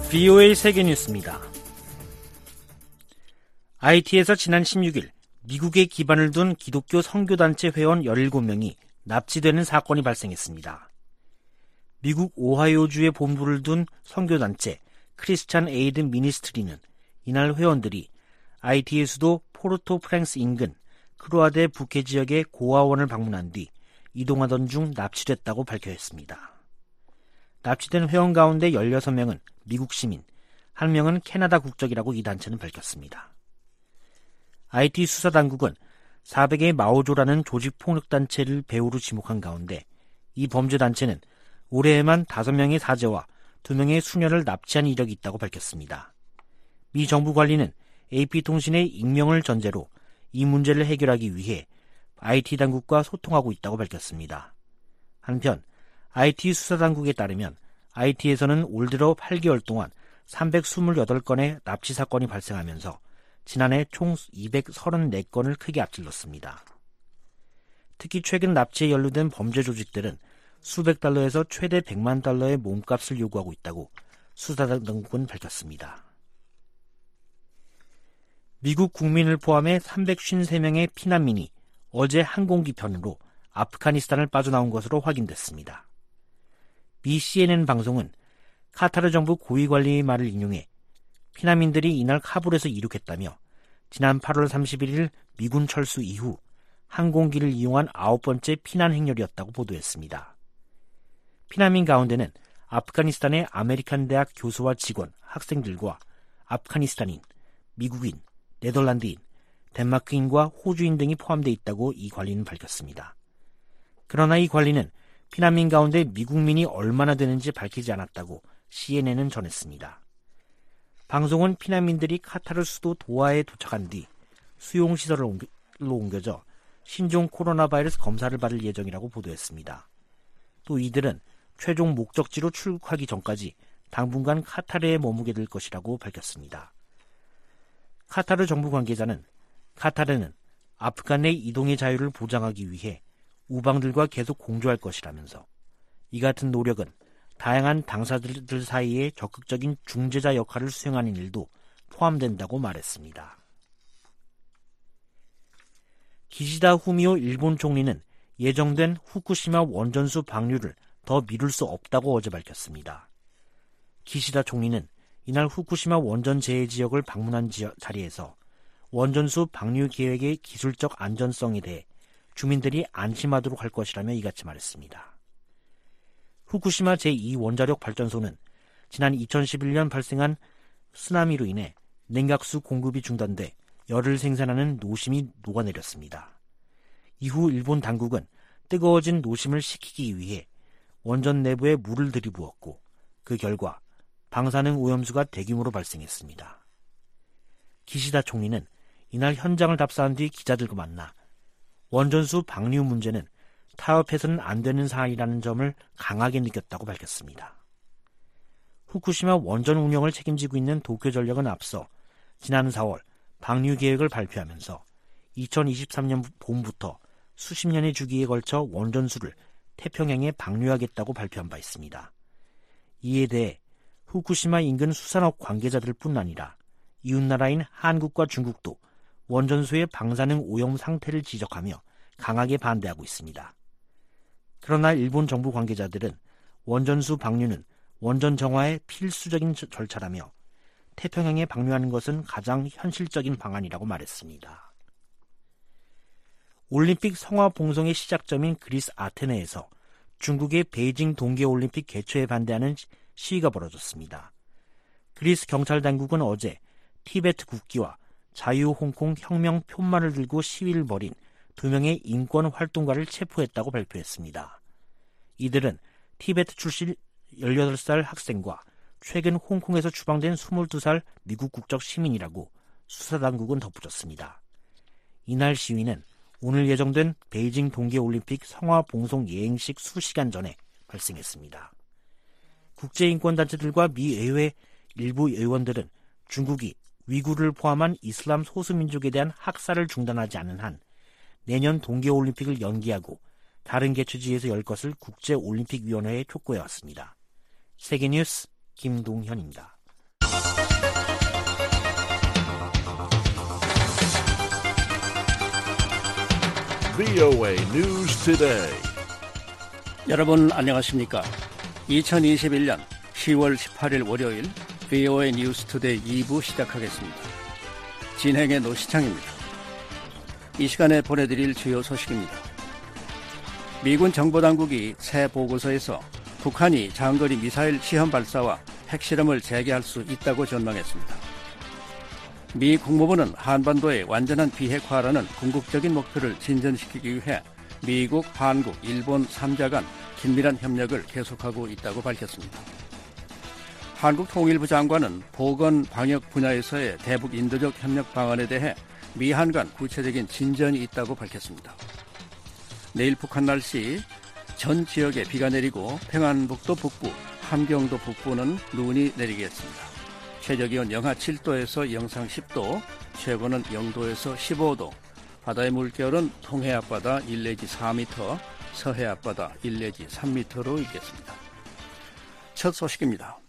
VOA 세계뉴스입니다. IT에서 지난 16일 미국에 기반을 둔 기독교 선교단체 회원 17명이 납치되는 사건이 발생했습니다. 미국 오하이오주에 본부를 둔 선교단체 크리스찬 에이드 미니스트리는 이날 회원들이 IT의 수도 포르토프랑스 인근 크루아데 부케 지역의 고아원을 방문한 뒤 이동하던 중 납치됐다고 밝혔습니다. 납치된 회원 가운데 16명은 미국 시민, 1명은 캐나다 국적이라고 이 단체는 밝혔습니다. IT 수사당국은 400의 마오조라는 조직폭력단체를 배후로 지목한 가운데 이 범죄단체는 올해에만 5명의 사제와 2명의 수녀를 납치한 이력이 있다고 밝혔습니다. 미 정부 관리는 AP통신의 익명을 전제로 이 문제를 해결하기 위해 IT 당국과 소통하고 있다고 밝혔습니다. 한편 IT 수사당국에 따르면 IT에서는 올 들어 8개월 동안 328건의 납치 사건이 발생하면서 지난해 총 234건을 크게 앞질렀습니다. 특히 최근 납치에 연루된 범죄 조직들은 수백 달러에서 최대 100만 달러의 몸값을 요구하고 있다고 수사당국은 밝혔습니다. 미국 국민을 포함해 353명의 피난민이 어제 항공기 편으로 아프가니스탄을 빠져나온 것으로 확인됐습니다. 미 CNN 방송은 카타르 정부 고위관리의 말을 인용해 피난민들이 이날 카불에서 이륙했다며 지난 8월 31일 미군 철수 이후 항공기를 이용한 9번째 피난 행렬이었다고 보도했습니다. 피난민 가운데는 아프가니스탄의 아메리칸 대학 교수와 직원, 학생들과 아프가니스탄인, 미국인, 네덜란드인, 덴마크인과 호주인 등이 포함되어 있다고 이 관리는 밝혔습니다. 그러나 이 관리는 피난민 가운데 미국민이 얼마나 되는지 밝히지 않았다고 CNN은 전했습니다. 방송은 피난민들이 카타르 수도 도하에 도착한 뒤 수용시설로 옮겨져 신종 코로나 바이러스 검사를 받을 예정이라고 보도했습니다. 또 이들은 최종 목적지로 출국하기 전까지 당분간 카타르에 머무게 될 것이라고 밝혔습니다. 카타르 정부 관계자는 카타르는 아프간 내 이동의 자유를 보장하기 위해 우방들과 계속 공조할 것이라면서 이 같은 노력은 다양한 당사자들 사이에 적극적인 중재자 역할을 수행하는 일도 포함된다고 말했습니다. 기시다 후미오 일본 총리는 예정된 후쿠시마 원전수 방류를 더 미룰 수 없다고 어제 밝혔습니다. 기시다 총리는 이날 후쿠시마 원전 재해 지역을 방문한 자리에서 원전수 방류 계획의 기술적 안전성에 대해 주민들이 안심하도록 할 것이라며 이같이 말했습니다. 후쿠시마 제2원자력 발전소는 지난 2011년 발생한 쓰나미로 인해 냉각수 공급이 중단돼 열을 생산하는 노심이 녹아내렸습니다. 이후 일본 당국은 뜨거워진 노심을 식히기 위해 원전 내부에 물을 들이부었고 그 결과 방사능 오염수가 대규모로 발생했습니다. 기시다 총리는 이날 현장을 답사한 뒤 기자들과 만나 원전수 방류 문제는 타협해서는 안 되는 사안이라는 점을 강하게 느꼈다고 밝혔습니다. 후쿠시마 원전 운영을 책임지고 있는 도쿄전력은 앞서 지난 4월 방류 계획을 발표하면서 2023년 봄부터 수십 년의 주기에 걸쳐 원전수를 태평양에 방류하겠다고 발표한 바 있습니다. 이에 대해 후쿠시마 인근 수산업 관계자들뿐 아니라 이웃나라인 한국과 중국도 원전수의 방사능 오염 상태를 지적하며 강하게 반대하고 있습니다. 그러나 일본 정부 관계자들은 원전수 방류는 원전 정화의 필수적인 절차라며 태평양에 방류하는 것은 가장 현실적인 방안이라고 말했습니다. 올림픽 성화 봉송의 시작점인 그리스 아테네에서 중국의 베이징 동계올림픽 개최에 반대하는 시위가 벌어졌습니다. 그리스 경찰 당국은 어제 티베트 국기와 자유 홍콩 혁명 표말을 들고 시위를 벌인 2명의 인권 활동가를 체포했다고 발표했습니다. 이들은 티베트 출신 18살 학생과 최근 홍콩에서 추방된 22살 미국 국적 시민이라고 수사당국은 덧붙였습니다. 이날 시위는 오늘 예정된 베이징 동계올림픽 성화 봉송 예행식 수시간 전에 발생했습니다. 국제인권단체들과 미 의회 일부 의원들은 중국이 위구르를 포함한 이슬람 소수민족에 대한 학살을 중단하지 않는 한 내년 동계올림픽을 연기하고 다른 개최지에서 열 것을 국제올림픽위원회에 촉구해왔습니다. 세계뉴스 김동현입니다. VOA News Today. 여러분 안녕하십니까? 2021년 10월 18일 월요일 VOA News Today 2부 시작하겠습니다. 진행의 노시창입니다. 이 시간에 보내드릴 주요 소식입니다. 미군 정보당국이 새 보고서에서 북한이 장거리 미사일 시험 발사와 핵실험을 재개할 수 있다고 전망했습니다. 미 국무부는 한반도의 완전한 비핵화라는 궁극적인 목표를 진전시키기 위해 미국, 한국, 일본 3자 간 긴밀한 협력을 계속하고 있다고 밝혔습니다. 한국통일부 장관은 보건 방역 분야에서의 대북 인도적 협력 방안에 대해 미한 간 구체적인 진전이 있다고 밝혔습니다. 내일 북한 날씨, 전 지역에 비가 내리고 평안북도 북부, 함경도 북부는 눈이 내리겠습니다. 최저기온 영하 7도에서 영상 10도, 최고는 0도에서 15도, 바다의 물결은 동해 앞바다 1 내지 4m, 서해 앞바다 1 내지 3m로 일겠습니다. 첫 소식입니다.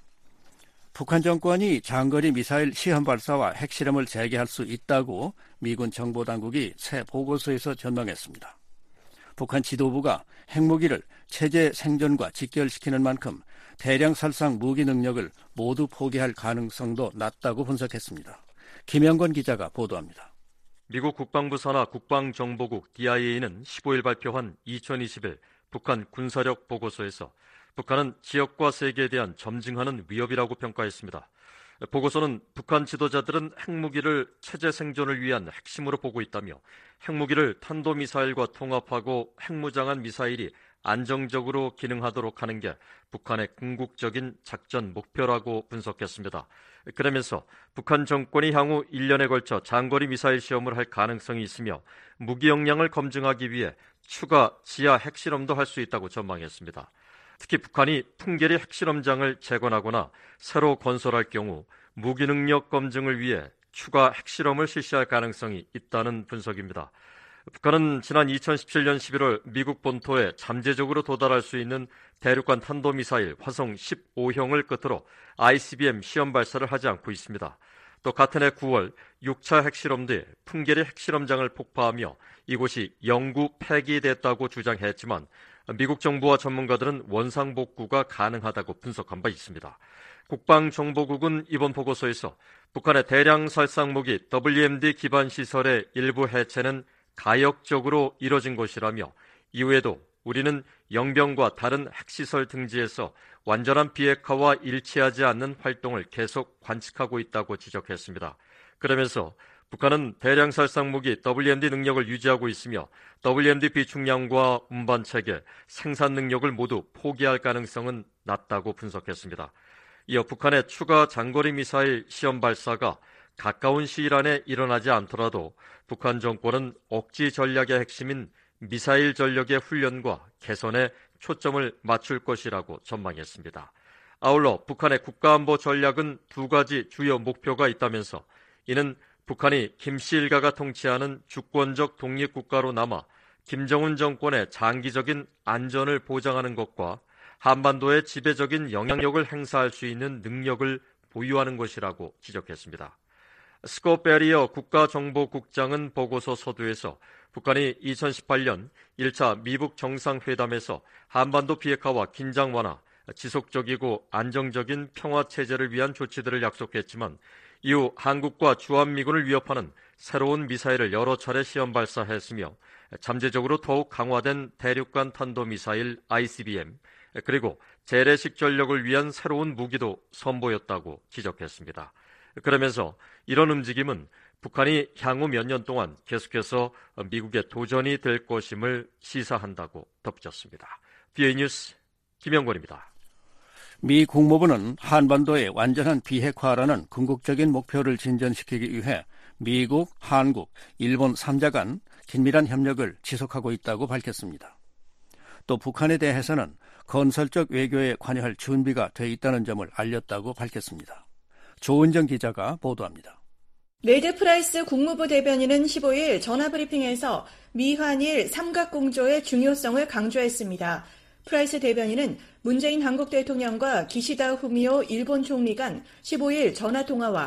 북한 정권이 장거리 미사일 시험 발사와 핵실험을 재개할 수 있다고 미군 정보당국이 새 보고서에서 전망했습니다. 북한 지도부가 핵무기를 체제 생존과 직결시키는 만큼 대량 살상 무기 능력을 모두 포기할 가능성도 낮다고 분석했습니다. 김영건 기자가 보도합니다. 미국 국방부 산하 국방정보국 DIA는 15일 발표한 2021 북한 군사력 보고서에서 북한은 지역과 세계에 대한 점증하는 위협이라고 평가했습니다. 보고서는 북한 지도자들은 핵무기를 체제 생존을 위한 핵심으로 보고 있다며 핵무기를 탄도미사일과 통합하고 핵무장한 미사일이 안정적으로 기능하도록 하는 게 북한의 궁극적인 작전 목표라고 분석했습니다. 그러면서 북한 정권이 향후 1년에 걸쳐 장거리 미사일 시험을 할 가능성이 있으며 무기 역량을 검증하기 위해 추가 지하 핵실험도 할 수 있다고 전망했습니다. 특히 북한이 풍계리 핵실험장을 재건하거나 새로 건설할 경우 무기 능력 검증을 위해 추가 핵실험을 실시할 가능성이 있다는 분석입니다. 북한은 지난 2017년 11월 미국 본토에 잠재적으로 도달할 수 있는 대륙간 탄도미사일 화성 15형을 끝으로 ICBM 시험 발사를 하지 않고 있습니다. 또 같은 해 9월 6차 핵실험 뒤 풍계리 핵실험장을 폭파하며 이곳이 영구 폐기됐다고 주장했지만 미국 정부와 전문가들은 원상복구가 가능하다고 분석한 바 있습니다. 국방정보국은 이번 보고서에서 북한의 대량 살상무기 WMD 기반 시설의 일부 해체는 가역적으로 이뤄진 것이라며 이후에도 우리는 영병과 다른 핵시설 등지에서 완전한 비핵화와 일치하지 않는 활동을 계속 관측하고 있다고 지적했습니다. 그러면서 북한은 대량 살상무기 WMD 능력을 유지하고 있으며 WMD 비축량과 운반체계, 생산 능력을 모두 포기할 가능성은 낮다고 분석했습니다. 이어 북한의 추가 장거리 미사일 시험 발사가 가까운 시일 안에 일어나지 않더라도 북한 정권은 억지 전략의 핵심인 미사일 전력의 훈련과 개선에 초점을 맞출 것이라고 전망했습니다. 아울러 북한의 국가안보 전략은 두 가지 주요 목표가 있다면서 이는 북한이 김씨 일가가 통치하는 주권적 독립국가로 남아 김정은 정권의 장기적인 안전을 보장하는 것과 한반도의 지배적인 영향력을 행사할 수 있는 능력을 보유하는 것이라고 지적했습니다. 스콧 베리어 국가정보국장은 보고서 서두에서 북한이 2018년 1차 미북 정상회담에서 한반도 비핵화와 긴장 완화, 지속적이고 안정적인 평화체제를 위한 조치들을 약속했지만 이후 한국과 주한미군을 위협하는 새로운 미사일을 여러 차례 시험 발사했으며 잠재적으로 더욱 강화된 대륙간 탄도미사일 ICBM 그리고 재래식 전력을 위한 새로운 무기도 선보였다고 지적했습니다. 그러면서 이런 움직임은 북한이 향후 몇 년 동안 계속해서 미국의 도전이 될 것임을 시사한다고 덧붙였습니다. VOA 뉴스 김영권입니다. 미 국무부는 한반도의 완전한 비핵화라는 궁극적인 목표를 진전시키기 위해 미국, 한국, 일본 3자 간 긴밀한 협력을 지속하고 있다고 밝혔습니다. 또 북한에 대해서는 건설적 외교에 관여할 준비가 돼 있다는 점을 알렸다고 밝혔습니다. 조은정 기자가 보도합니다. 네드 프라이스 국무부 대변인은 15일 전화브리핑에서 미한일 삼각공조의 중요성을 강조했습니다. 프라이스 대변인은 문재인 한국 대통령과 기시다 후미오 일본 총리 간 15일 전화통화와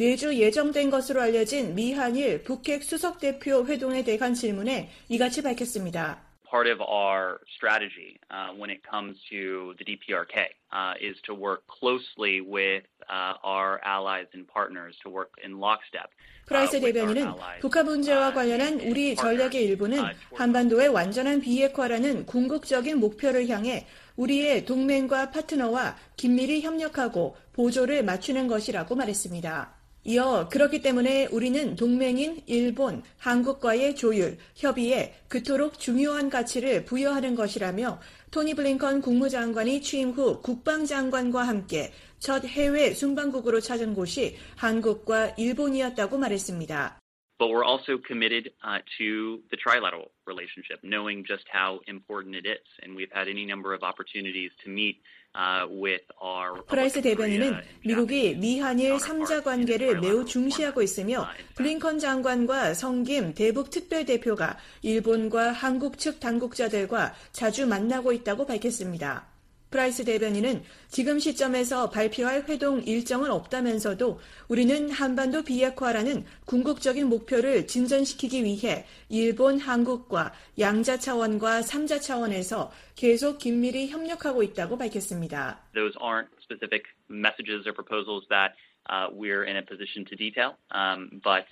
내주 예정된 것으로 알려진 미한일 북핵 수석대표 회동에 대한 질문에 이같이 밝혔습니다. Part of our strategy when it comes to the DPRK is to work closely with our allies and partners to work in lockstep. 프라이스 대변인은 북한 문제와 관련한 우리 전략의 일부는 한반도의 완전한 비핵화라는 궁극적인 목표를 향해 우리의 동맹과 파트너와 긴밀히 협력하고 보조를 맞추는 것이라고 말했습니다. 이어 그렇기 때문에 우리는 동맹인 일본, 한국과의 조율, 협의에 그토록 중요한 가치를 부여하는 것이라며 토니 블링컨 국무장관이 취임 후 국방장관과 함께 첫 해외 순방국으로 찾은 곳이 한국과 일본이었다고 말했습니다. But we're also committed to the trilateral relationship, knowing just how important it is. And we've had any number of opportunities to meet with our 프라이스 대변인은 미국이 미한일 3자 관계를 매우 중시하고 있으며 블링컨 장관과 성김 대북 특별대표가 일본과 한국 측 당국자들과 자주 만나고 있다고 밝혔습니다. 프라이스 대변인은 지금 시점에서 발표할 회동 일정은 없다면서도 우리는 한반도 비핵화라는 궁극적인 목표를 진전시키기 위해 일본, 한국과 양자 차원과 3자 차원에서 계속 긴밀히 협력하고 있다고 밝혔습니다. Those aren't specific messages or proposals that we're in a position to detail, but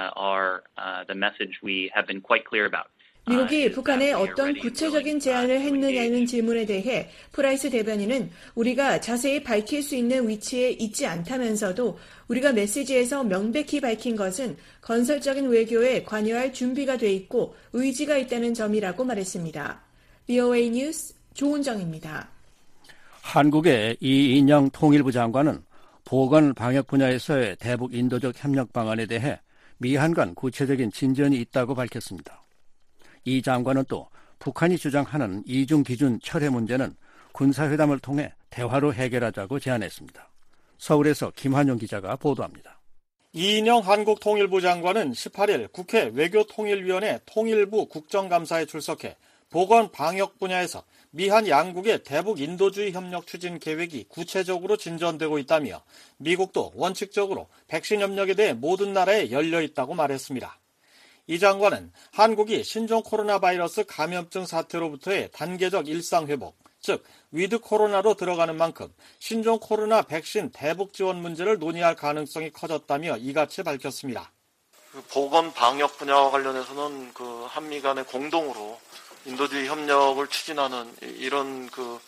the message we have been quite clear about. 미국이 북한에 어떤 구체적인 제안을 했느냐는 질문에 대해 프라이스 대변인은 우리가 자세히 밝힐 수 있는 위치에 있지 않다면서도 우리가 메시지에서 명백히 밝힌 것은 건설적인 외교에 관여할 준비가 돼 있고 의지가 있다는 점이라고 말했습니다. VOA 뉴스 조은정입니다. 한국의 이인영 통일부 장관은 보건 방역 분야에서의 대북 인도적 협력 방안에 대해 미한 간 구체적인 진전이 있다고 밝혔습니다. 이 장관은 또 북한이 주장하는 이중 기준 철회 문제는 군사회담을 통해 대화로 해결하자고 제안했습니다. 서울에서 김환용 기자가 보도합니다. 이인영 한국통일부 장관은 18일 국회 외교통일위원회 통일부 국정감사에 출석해 보건 방역 분야에서 미한 양국의 대북 인도주의 협력 추진 계획이 구체적으로 진전되고 있다며 미국도 원칙적으로 백신 협력에 대해 모든 나라에 열려 있다고 말했습니다. 이 장관은 한국이 신종 코로나 바이러스 감염증 사태로부터의 단계적 일상회복, 즉 위드 코로나로 들어가는 만큼 신종 코로나 백신 대북 지원 문제를 논의할 가능성이 커졌다며 이같이 밝혔습니다. 보건 방역 분야와 관련해서는 한미 간의 공동으로 인도주의 협력을 추진하는 이런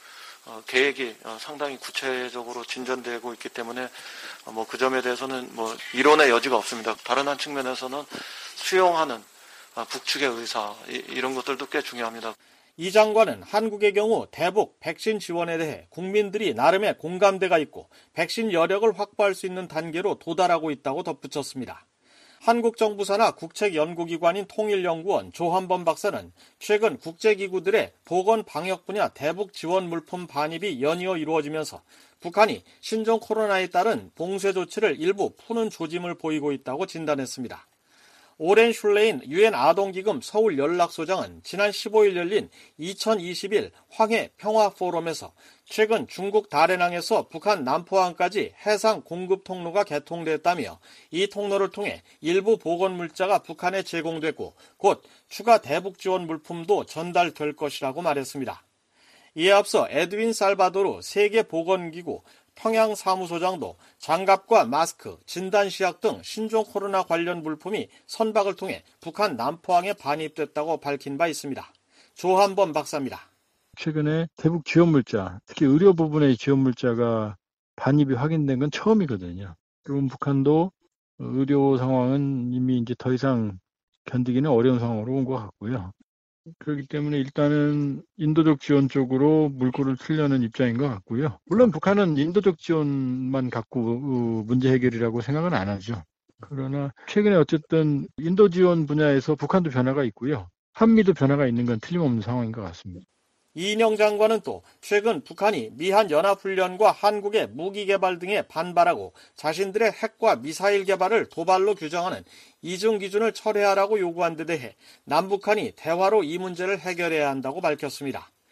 계획이 상당히 구체적으로 진전되고 있기 때문에 그 점에 대해서는 이론의 여지가 없습니다. 다른 한 측면에서는 수용하는 북측의 의사 이런 것들도 꽤 중요합니다. 이 장관은 한국의 경우 대북 백신 지원에 대해 국민들이 나름의 공감대가 있고 백신 여력을 확보할 수 있는 단계로 도달하고 있다고 덧붙였습니다. 한국 정부 산하 국책연구기관인 통일연구원 조한범 박사는 최근 국제기구들의 보건 방역 분야 대북 지원 물품 반입이 연이어 이루어지면서 북한이 신종 코로나에 따른 봉쇄 조치를 일부 푸는 조짐을 보이고 있다고 진단했습니다. 오렌 슐레인 유엔 아동기금 서울 연락소장은 지난 15일 열린 2021 황해 평화포럼에서 최근 중국 다롄항에서 북한 남포항까지 해상 공급 통로가 개통됐다며 이 통로를 통해 일부 보건물자가 북한에 제공됐고 곧 추가 대북 지원 물품도 전달될 것이라고 말했습니다. 이에 앞서 에드윈 살바도르 세계보건기구 평양사무소장도 장갑과 마스크, 진단시약 등 신종 코로나 관련 물품이 선박을 통해 북한 남포항에 반입됐다고 밝힌 바 있습니다. 조한범 박사입니다. 최근에 대북 지원 물자, 특히 의료 부분의 지원 물자가 반입이 확인된 건 처음이거든요. 그럼 북한도 의료 상황은 이미 이제 더 이상 견디기는 어려운 상황으로 온 것 같고요. 그렇기 때문에 일단은 인도적 지원 쪽으로 물꼬를 틀려는 입장인 것 같고요. 물론 북한은 인도적 지원만 갖고 문제 해결이라고 생각은 안 하죠. 그러나 최근에 어쨌든 인도 지원 분야에서 북한도 변화가 있고요. 한미도 변화가 있는 건 틀림없는 상황인 것 같습니다. 이인영 장관은 또 최근 북한이 미한 연합훈련과 한국의 무기 개발 등에 반발하고 자신들의 핵과 미사일 개발을 도발로 규정하는 이중 기준을 철회하라고 요구한 데 대해 남북한이 대화로 이 문제를 해결해야 한다고 밝혔습니다.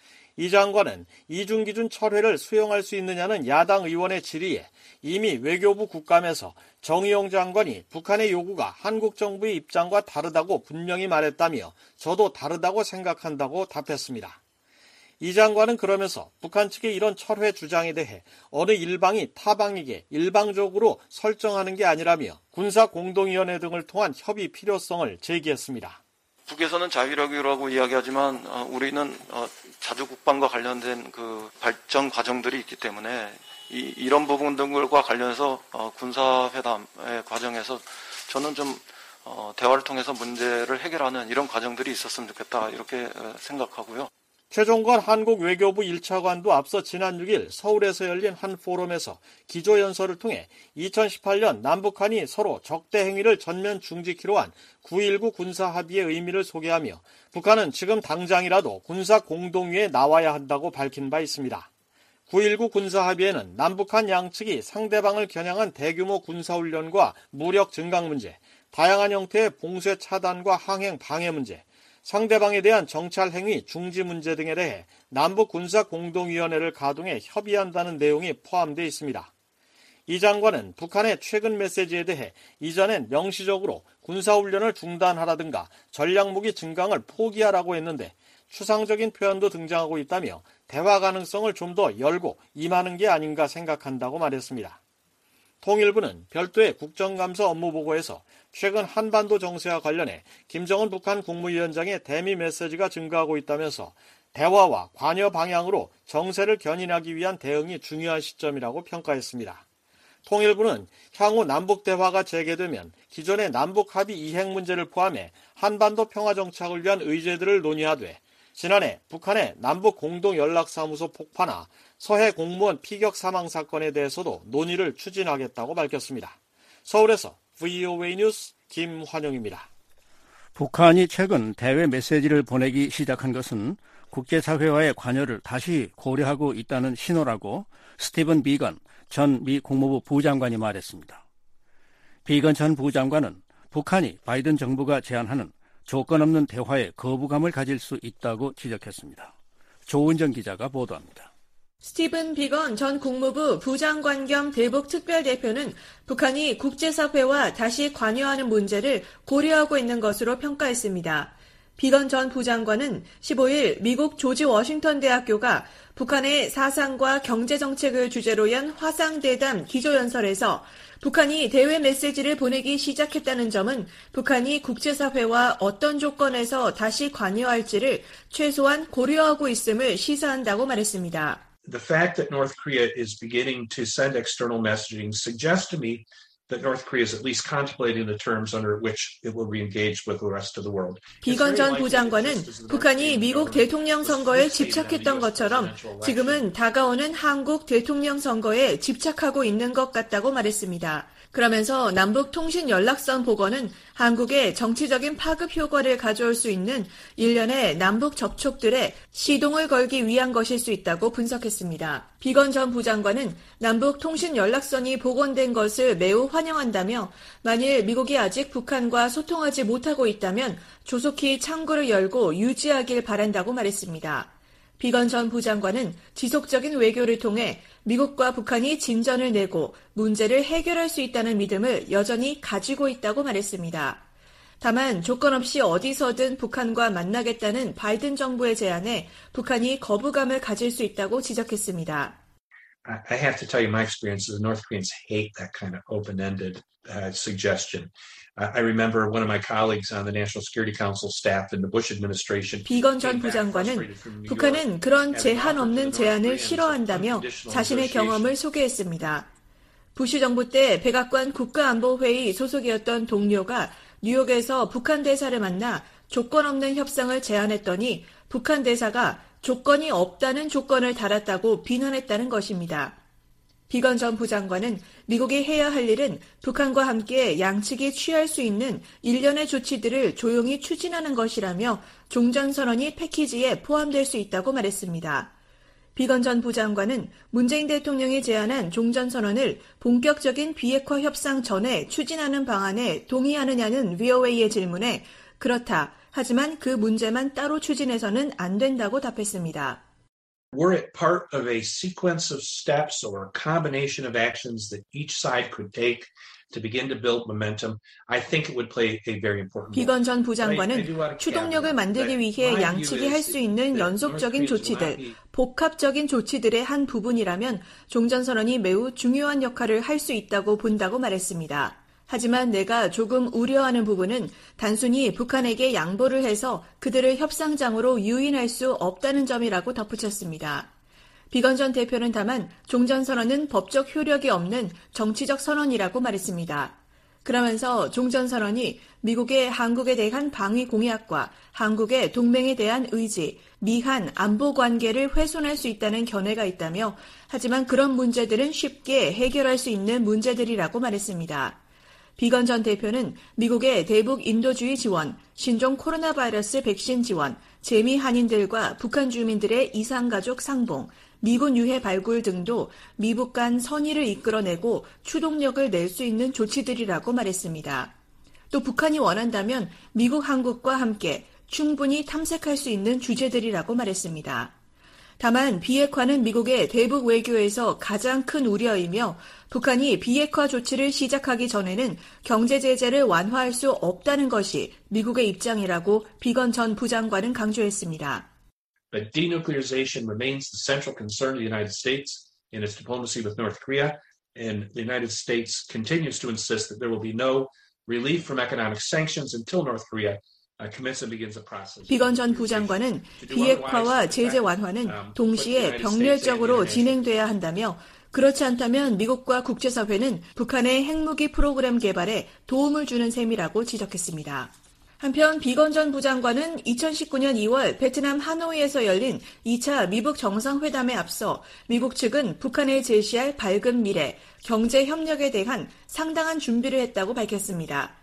이 장관은 이중기준 철회를 수용할 수 있느냐는 야당 의원의 질의에 이미 외교부 국감에서 정의용 장관이 북한의 요구가 한국 정부의 입장과 다르다고 분명히 말했다며 저도 다르다고 생각한다고 답했습니다. 이 장관은 그러면서 북한 측의 이런 철회 주장에 대해 어느 일방이 타방에게 일방적으로 설정하는 게 아니라며 군사공동위원회 등을 통한 협의 필요성을 제기했습니다. 북에서는 자위력이라고 이야기하지만 우리는 자주 국방과 관련된 그 발전 과정들이 있기 때문에 이런 부분들과 관련해서 군사회담의 과정에서 저는 좀 대화를 통해서 문제를 해결하는 이런 과정들이 있었으면 좋겠다 이렇게 생각하고요. 최종관 한국 외교부 1차관도 앞서 지난 6일 서울에서 열린 한 포럼에서 기조연설을 통해 2018년 남북한이 서로 적대 행위를 전면 중지키로 한 9.19 군사합의의 의미를 소개하며 북한은 지금 당장이라도 군사공동위에 나와야 한다고 밝힌 바 있습니다. 9.19 군사합의에는 남북한 양측이 상대방을 겨냥한 대규모 군사훈련과 무력 증강 문제, 다양한 형태의 봉쇄 차단과 항행 방해 문제, 상대방에 대한 정찰 행위 중지 문제 등에 대해 남북 군사공동위원회를 가동해 협의한다는 내용이 포함되어 있습니다. 이 장관은 북한의 최근 메시지에 대해 이전엔 명시적으로 군사훈련을 중단하라든가 전략무기 증강을 포기하라고 했는데 추상적인 표현도 등장하고 있다며 대화 가능성을 좀 더 열고 임하는 게 아닌가 생각한다고 말했습니다. 통일부는 별도의 국정감사 업무보고에서 최근 한반도 정세와 관련해 김정은 북한 국무위원장의 대미 메시지가 증가하고 있다면서 대화와 관여 방향으로 정세를 견인하기 위한 대응이 중요한 시점이라고 평가했습니다. 통일부는 향후 남북 대화가 재개되면 기존의 남북 합의 이행 문제를 포함해 한반도 평화 정착을 위한 의제들을 논의하되 지난해 북한의 남북 공동연락사무소 폭파나 서해 공무원 피격 사망 사건에 대해서도 논의를 추진하겠다고 밝혔습니다. 서울에서 VOA 뉴스 김환영입니다. 북한이 최근 대외 메시지를 보내기 시작한 것은 국제사회와의 관여를 다시 고려하고 있다는 신호라고 스티븐 비건 전 미 국무부 부장관이 말했습니다. 비건 전 부장관은 북한이 바이든 정부가 제안하는 조건 없는 대화에 거부감을 가질 수 있다고 지적했습니다. 조은정 기자가 보도합니다. 스티븐 비건 전 국무부 부장관 겸 대북 특별대표는 북한이 국제사회와 다시 관여하는 문제를 고려하고 있는 것으로 평가했습니다. 비건 전 부장관은 15일 미국 조지 워싱턴 대학교가 북한의 사상과 경제정책을 주제로 연 화상대담 기조연설에서 북한이 대외 메시지를 보내기 시작했다는 점은 북한이 국제사회와 어떤 조건에서 다시 관여할지를 최소한 고려하고 있음을 시사한다고 말했습니다. The fact that North Korea is beginning to send external messaging suggests to me that North Korea is at least contemplating the terms under which it will re-engage with the rest of the world. 비건 전 부장관은 북한이 미국 대통령 선거에 집착했던 것처럼 지금은 다가오는 한국 대통령 선거에 집착하고 있는 것 같다고 말했습니다. 그러면서 남북 통신 연락선 복원은 한국의 정치적인 파급 효과를 가져올 수 있는 일련의 남북 접촉들에 시동을 걸기 위한 것일 수 있다고 분석했습니다. 비건 전 부장관은 남북 통신 연락선이 복원된 것을 매우 환영한다며 만일 미국이 아직 북한과 소통하지 못하고 있다면 조속히 창구를 열고 유지하길 바란다고 말했습니다. 비건 전 부장관은 지속적인 외교를 통해 미국과 북한이 진전을 내고 문제를 해결할 수 있다는 믿음을 여전히 가지고 있다고 말했습니다. 다만 조건 없이 어디서든 북한과 만나겠다는 바이든 정부의 제안에 북한이 거부감을 가질 수 있다고 지적했습니다. I have to tell you my experience is the North Koreans hate that kind of open-ended suggestion. I remember one of my colleagues on the National Security Council staff in the Bush administration. 비건 전 부장관은 북한은 그런 제한 없는 제안을 싫어한다며 자신의 경험을 소개했습니다. 부시 정부 때 백악관 국가안보회의 소속이었던 동료가 뉴욕에서 북한 대사를 만나 조건 없는 협상을 제안했더니 북한 대사가 조건이 없다는 조건을 달았다고 비난했다는 것입니다. 비건 전 부장관은 미국이 해야 할 일은 북한과 함께 양측이 취할 수 있는 일련의 조치들을 조용히 추진하는 것이라며 종전선언이 패키지에 포함될 수 있다고 말했습니다. 비건 전 부장관은 문재인 대통령이 제안한 종전선언을 본격적인 비핵화 협상 전에 추진하는 방안에 동의하느냐는 VOA의 질문에 그렇다. 하지만 그 문제만 따로 추진해서는 안 된다고 답했습니다. Were it part of a sequence of steps or a combination of actions that each side could take to begin to build momentum, I think it would play a very important role. 비건 전 부장관은 추동력을 만들기 위해 양측이 할 수 있는 연속적인 조치들, 복합적인 조치들의 한 부분이라면 종전선언이 매우 중요한 역할을 할 수 있다고 본다고 말했습니다. 하지만 내가 조금 우려하는 부분은 단순히 북한에게 양보를 해서 그들을 협상장으로 유인할 수 없다는 점이라고 덧붙였습니다. 비건 전 대표는 다만 종전선언은 법적 효력이 없는 정치적 선언이라고 말했습니다. 그러면서 종전선언이 미국의 한국에 대한 방위 공약과 한국의 동맹에 대한 의지, 미한 안보 관계를 훼손할 수 있다는 견해가 있다며 하지만 그런 문제들은 쉽게 해결할 수 있는 문제들이라고 말했습니다. 비건 전 대표는 미국의 대북 인도주의 지원, 신종 코로나 바이러스 백신 지원, 재미 한인들과 북한 주민들의 이산가족 상봉, 미군 유해 발굴 등도 미북 간 선의를 이끌어내고 추동력을 낼 수 있는 조치들이라고 말했습니다. 또 북한이 원한다면 미국 한국과 함께 충분히 탐색할 수 있는 주제들이라고 말했습니다. 다만 비핵화는 미국의 대북 외교에서 가장 큰 우려이며 북한이 비핵화 조치를 시작하기 전에는 경제 제재를 완화할 수 없다는 것이 미국의 입장이라고 비건 전 부장관은 강조했습니다. But denuclearization remains the central concern of the United States in its diplomacy with North Korea, and the United States continues to insist that there will be no relief from economic sanctions until North Korea commits and begins the process. 비건 전 부장관은 비핵화와 제재 완화는 동시에 병렬적으로 진행돼야 한다며 그렇지 않다면 미국과 국제사회는 북한의 핵무기 프로그램 개발에 도움을 주는 셈이라고 지적했습니다. 한편 비건 전 부장관은 2019년 2월 베트남 하노이에서 열린 2차 미북 정상회담에 앞서 미국 측은 북한에 제시할 밝은 미래, 경제 협력에 대한 상당한 준비를 했다고 밝혔습니다.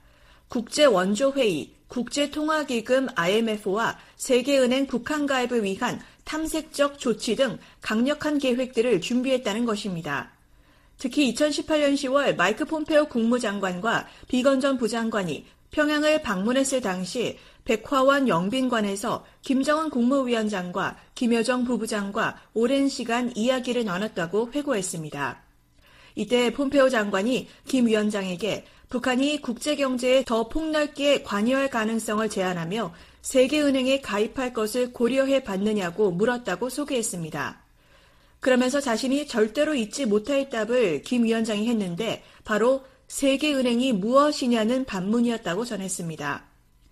국제원조회의, 국제통화기금 IMF와 세계은행 북한 가입을 위한 탐색적 조치 등 강력한 계획들을 준비했다는 것입니다. 특히 2018년 10월 마이크 폼페오 국무장관과 비건 전 부장관이 평양을 방문했을 당시 백화원 영빈관에서 김정은 국무위원장과 김여정 부부장과 오랜 시간 이야기를 나눴다고 회고했습니다. 이때 폼페오 장관이 김 위원장에게 북한이 국제경제에 더 폭넓게 관여할 가능성을 제안하며 세계은행에 가입할 것을 고려해 봤느냐고 물었다고 소개했습니다. 그러면서 자신이 절대로 잊지 못할 답을 김 위원장이 했는데 바로 세계은행이 무엇이냐는 반문이었다고 전했습니다.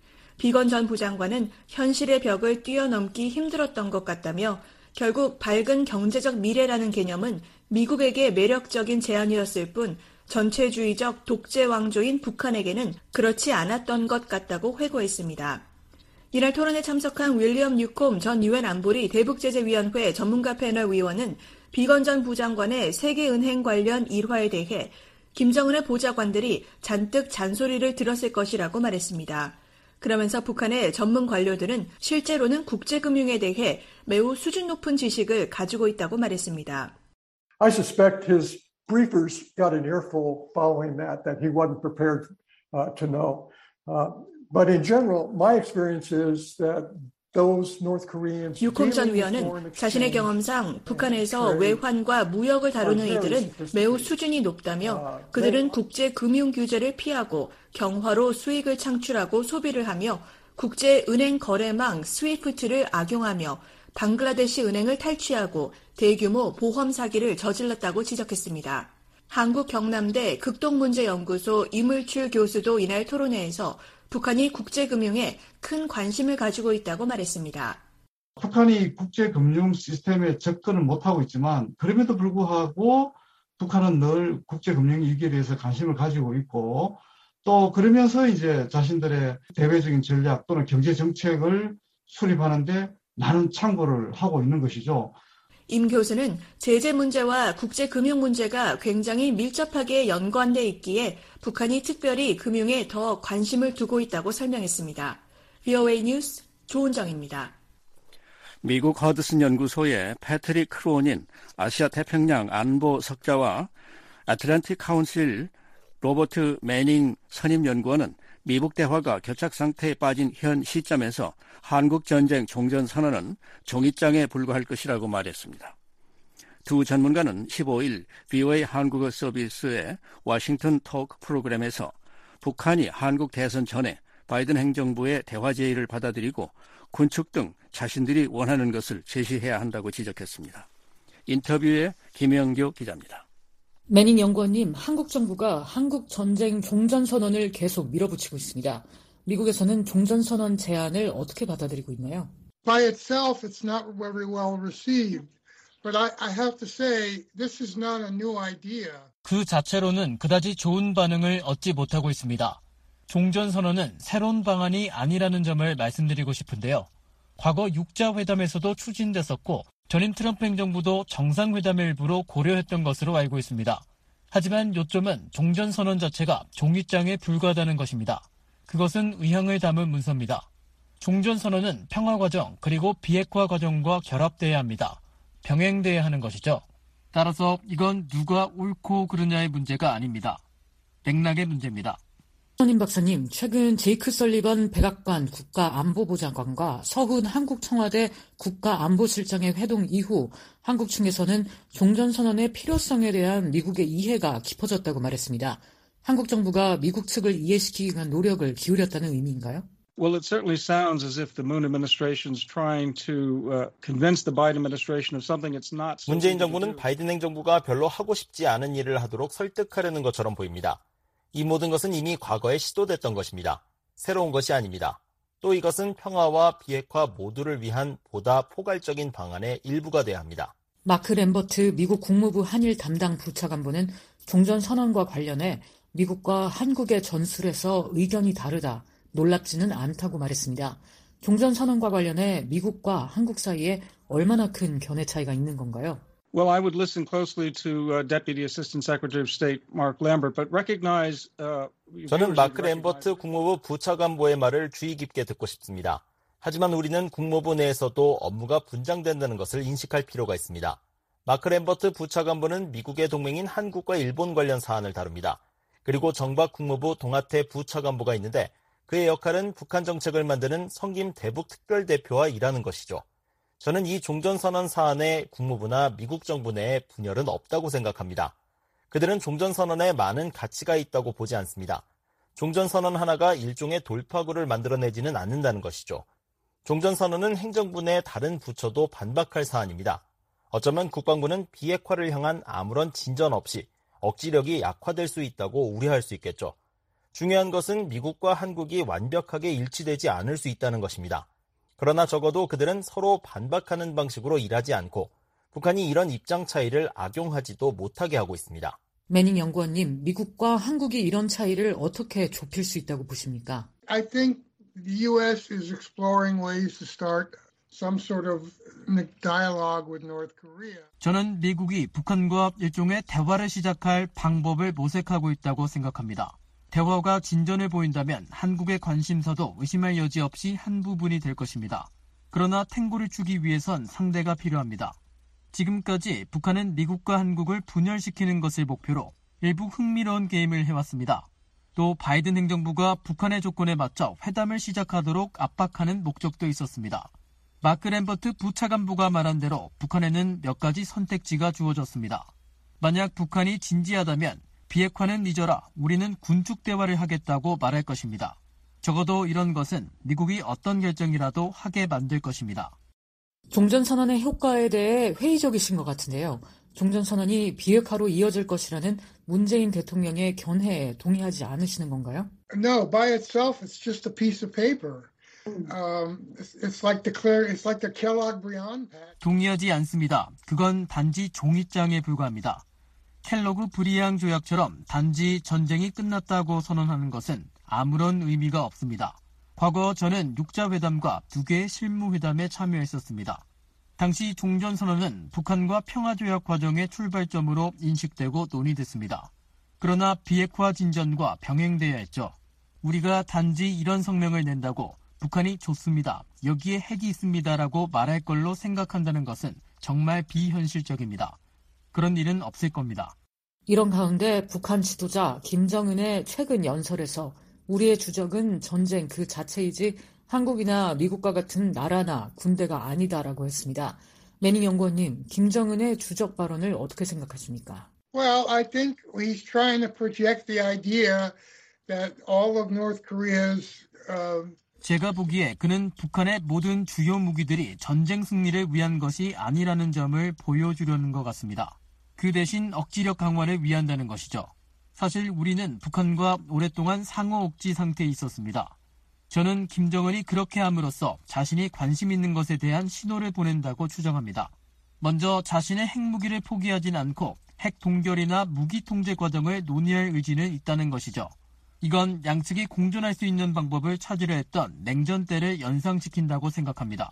비건 전 부장관은 현실의 벽을 뛰어넘기 힘들었던 것 같다며 결국 밝은 경제적 미래라는 개념은 미국에게 매력적인 제안이었을 뿐 전체주의적 독재 왕조인 북한에게는 그렇지 않았던 것 같다고 회고했습니다. 이날 토론에 참석한 윌리엄 뉴콤 전 유엔 안보리 대북제재위원회 전문가 패널 위원은 비건 전 부장관의 세계은행 관련 일화에 대해 김정은의 보좌관들이 잔뜩 잔소리를 들었을 것이라고 말했습니다. 그러면서 북한의 전문 관료들은 실제로는 국제금융에 대해 매우 수준 높은 지식을 가지고 있다고 말했습니다. I suspect his briefers got an earful following that he wasn't prepared to know. But in general, my experience is that 유콤 전 위원은 자신의 경험상 북한에서 외환과 무역을 다루는 이들은 매우 수준이 높다며 그들은 국제금융 규제를 피하고 경화로 수익을 창출하고 소비를 하며 국제은행 거래망 스위프트를 악용하며 방글라데시 은행을 탈취하고 대규모 보험 사기를 저질렀다고 지적했습니다. 한국 경남대 극동문제연구소 이물출 교수도 이날 토론회에서 북한이 국제금융에 큰 관심을 가지고 있다고 말했습니다. 북한이 국제금융 시스템에 접근을 못하고 있지만 그럼에도 불구하고 북한은 늘 국제금융 위기에 대해서 관심을 가지고 있고 또 그러면서 이제 자신들의 대외적인 전략 또는 경제정책을 수립하는데 많은 참고를 하고 있는 것이죠. 임 교수는 제재 문제와 국제금융 문제가 굉장히 밀접하게 연관돼 있기에 북한이 특별히 금융에 더 관심을 두고 있다고 설명했습니다. VOA 뉴스 조은정입니다. 미국 허드슨 연구소의 패트릭 크로닌 아시아 태평양 안보 석자와 애틀랜틱 카운슬 로버트 매닝 선임연구원은 미북 대화가 교착 상태에 빠진 현 시점에서 한국 전쟁 종전 선언은 종이장에 불과할 것이라고 말했습니다. 두 전문가는 15일 VOA 한국어 서비스의 워싱턴 토크 프로그램에서 북한이 한국 대선 전에 바이든 행정부의 대화 제의를 받아들이고 군축 등 자신들이 원하는 것을 제시해야 한다고 지적했습니다. 인터뷰에 김영교 기자입니다. 매닝 연구원님, 한국 정부가 한국 전쟁 종전선언을 계속 밀어붙이고 있습니다. 미국에서는 종전선언 제안을 어떻게 받아들이고 있나요? By itself, it's not very well received. But I have to say, this is not a new idea. 그 자체로는 그다지 좋은 반응을 얻지 못하고 있습니다. 종전선언은 새로운 방안이 아니라는 점을 말씀드리고 싶은데요. 과거 육자회담에서도 추진됐었고 전임 트럼프 행정부도 정상회담의 일부로 고려했던 것으로 알고 있습니다. 하지만 요점은 종전선언 자체가 종이장에 불과하다는 것입니다. 그것은 의향을 담은 문서입니다. 종전선언은 평화과정 그리고 비핵화 과정과 결합돼야 합니다. 병행돼야 하는 것이죠. 따라서 이건 누가 옳고 그르냐의 문제가 아닙니다. 맥락의 문제입니다. 선임 박사님, 최근 제이크 설리번 백악관 국가안보보좌관과 서훈 한국 청와대 국가안보실장의 회동 이후 한국 측에서는 종전선언의 필요성에 대한 미국의 이해가 깊어졌다고 말했습니다. 한국 정부가 미국 측을 이해시키기 위한 노력을 기울였다는 의미인가요? Well, it certainly sounds as if the Moon administration is trying to convince the Biden administration of something it's not. 문재인 정부는 바이든 행정부가 별로 하고 싶지 않은 일을 하도록 설득하려는 것처럼 보입니다. 이 모든 것은 이미 과거에 시도됐던 것입니다. 새로운 것이 아닙니다. 또 이것은 평화와 비핵화 모두를 위한 보다 포괄적인 방안의 일부가 돼야 합니다. 마크 램버트 미국 국무부 한일 담당 부차관보는 종전선언과 관련해 미국과 한국의 전술에서 의견이 다르다, 놀랍지는 않다고 말했습니다. 종전선언과 관련해 미국과 한국 사이에 얼마나 큰 견해 차이가 있는 건가요? Well, I would listen closely to Deputy Assistant Secretary of State Mark Lambert, but recognize. 저는 마크 램버트 국무부 부차관보의 말을 주의 깊게 듣고 싶습니다. 하지만 우리는 국무부 내에서도 업무가 분장된다는 것을 인식할 필요가 있습니다. 마크 램버트 부차관보는 미국의 동맹인 한국과 일본 관련 사안을 다룹니다. 그리고 정박 국무부 동아태 부차관보가 있는데 그의 역할은 북한 정책을 만드는 성김 대북 특별대표와 일하는 것이죠. 저는 이 종전선언 사안에 국무부나 미국 정부 내에 분열은 없다고 생각합니다. 그들은 종전선언에 많은 가치가 있다고 보지 않습니다. 종전선언 하나가 일종의 돌파구를 만들어내지는 않는다는 것이죠. 종전선언은 행정부 내 다른 부처도 반박할 사안입니다. 어쩌면 국방부는 비핵화를 향한 아무런 진전 없이 억지력이 약화될 수 있다고 우려할 수 있겠죠. 중요한 것은 미국과 한국이 완벽하게 일치되지 않을 수 있다는 것입니다. 그러나 적어도 그들은 서로 반박하는 방식으로 일하지 않고 북한이 이런 입장 차이를 악용하지도 못하게 하고 있습니다. 매닝 연구원님, 미국과 한국이 이런 차이를 어떻게 좁힐 수 있다고 보십니까? I think the U.S. is exploring ways to start some sort of dialogue with North Korea. 저는 미국이 북한과 일종의 대화를 시작할 방법을 모색하고 있다고 생각합니다. 대화가 진전을 보인다면 한국의 관심사도 의심할 여지 없이 한 부분이 될 것입니다. 그러나 탱고를 추기 위해선 상대가 필요합니다. 지금까지 북한은 미국과 한국을 분열시키는 것을 목표로 일부 흥미로운 게임을 해왔습니다. 또 바이든 행정부가 북한의 조건에 맞춰 회담을 시작하도록 압박하는 목적도 있었습니다. 마크 램버트 부차관보가 말한 대로 북한에는 몇 가지 선택지가 주어졌습니다. 만약 북한이 진지하다면 비핵화는 잊어라, 우리는 군축 대화를 하겠다고 말할 것입니다. 적어도 이런 것은 미국이 어떤 결정이라도 하게 만들 것입니다. 종전선언의 효과에 대해 회의적이신 것 같은데요. 종전선언이 비핵화로 이어질 것이라는 문재인 대통령의 견해에 동의하지 않으시는 건가요? No, by itself, it's just a piece of paper. It's like the Kellogg-Briand Pact. 동의하지 않습니다. 그건 단지 종이장에 불과합니다. 켈로그 브리앙 조약처럼 단지 전쟁이 끝났다고 선언하는 것은 아무런 의미가 없습니다. 과거 저는 육자회담과 2개의 실무회담에 참여했었습니다. 당시 종전선언은 북한과 평화조약 과정의 출발점으로 인식되고 논의됐습니다. 그러나 비핵화 진전과 병행돼야 했죠. 우리가 단지 이런 성명을 낸다고 북한이 좋습니다, 여기에 핵이 있습니다라고 말할 걸로 생각한다는 것은 정말 비현실적입니다. 그런 일은 없을 겁니다. 이런 가운데 북한 지도자 김정은의 최근 연설에서 우리의 주적은 전쟁 그 자체이지 한국이나 미국과 같은 나라나 군대가 아니다라고 했습니다. 매닝 연구원님, 김정은의 주적 발언을 어떻게 생각하십니까? Well, I think he's trying to project the idea that all of North Korea's 제가 보기에 그는 북한의 모든 주요 무기들이 전쟁 승리를 위한 것이 아니라는 점을 보여주려는 것 같습니다. 그 대신 억지력 강화를 위한다는 것이죠. 사실 우리는 북한과 오랫동안 상호 억지 상태에 있었습니다. 저는 김정은이 그렇게 함으로써 자신이 관심 있는 것에 대한 신호를 보낸다고 추정합니다. 먼저 자신의 핵무기를 포기하진 않고 핵 동결이나 무기 통제 과정을 논의할 의지는 있다는 것이죠. 이건 양측이 공존할 수 있는 방법을 찾으려 했던 냉전 때를 연상시킨다고 생각합니다.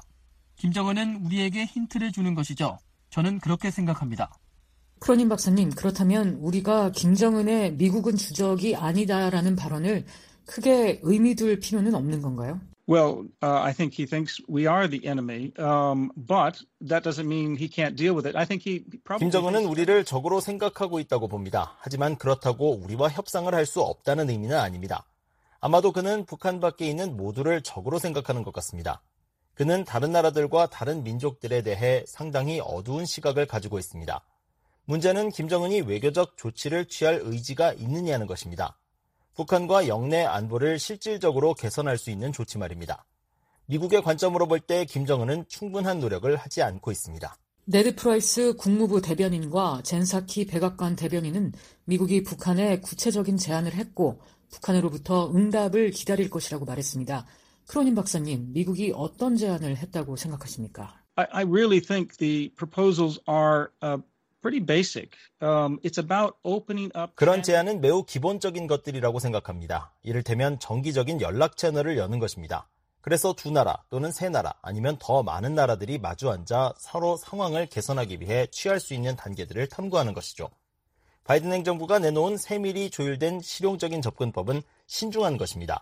김정은은 우리에게 힌트를 주는 것이죠. 저는 그렇게 생각합니다. 크로닌 박사님, 그렇다면 우리가 김정은의 미국은 주적이 아니다라는 발언을 크게 의미 둘 필요는 없는 건가요? Well, I think he thinks we are the enemy, but that doesn't mean he can't deal with it. I think he probably. 김정은은 우리를 적으로 생각하고 있다고 봅니다. 하지만 그렇다고 우리와 협상을 할 수 없다는 의미는 아닙니다. 아마도 그는 북한 밖에 있는 모두를 적으로 생각하는 것 같습니다. 그는 다른 나라들과 다른 민족들에 대해 상당히 어두운 시각을 가지고 있습니다. 문제는 김정은이 외교적 조치를 취할 의지가 있느냐는 것입니다. 북한과 영내 안보를 실질적으로 개선할 수 있는 조치 말입니다. 미국의 관점으로 볼 때 김정은은 충분한 노력을 하지 않고 있습니다. 네드 프라이스 국무부 대변인과 젠사키 백악관 대변인은 미국이 북한에 구체적인 제안을 했고 북한으로부터 응답을 기다릴 것이라고 말했습니다. 크로닌 박사님, 미국이 어떤 제안을 했다고 생각하십니까? I really think the proposals are pretty basic. It's about opening up. 그런 제안은 매우 기본적인 것들이라고 생각합니다. 이를테면 정기적인 연락 채널을 여는 것입니다. 그래서 두 나라 또는 세 나라 아니면 더 많은 나라들이 마주 앉아 서로 상황을 개선하기 위해 취할 수 있는 단계들을 탐구하는 것이죠. 바이든 행정부가 내놓은 세밀히 조율된 실용적인 접근법은 신중한 것입니다.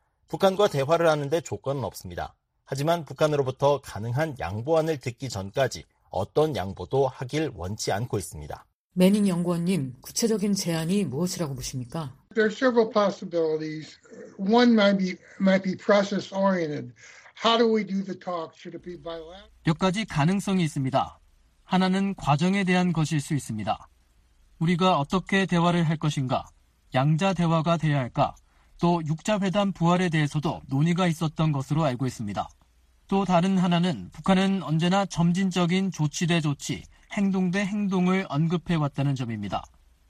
북한과 대화를 하는데 조건은 없습니다. 하지만 북한으로부터 가능한 양보안을 듣기 전까지 어떤 양보도 하길 원치 않고 있습니다. 매닝 연구원님, 구체적인 제안이 무엇이라고 보십니까? There are several possibilities. One might be process oriented. How do we do the talk? Should it be bilateral? 몇 가지 가능성이 있습니다. 하나는 과정에 대한 것일 수 있습니다. 우리가 어떻게 대화를 할 것인가? 양자 대화가 돼야 할까? 또 육자회담 부활에 대해서도 논의가 있었던 것으로 알고 있습니다. 또 다른 하나는 북한은 언제나 점진적인 조치 대 조치, 행동 대 행동을 언급해왔다는 점입니다.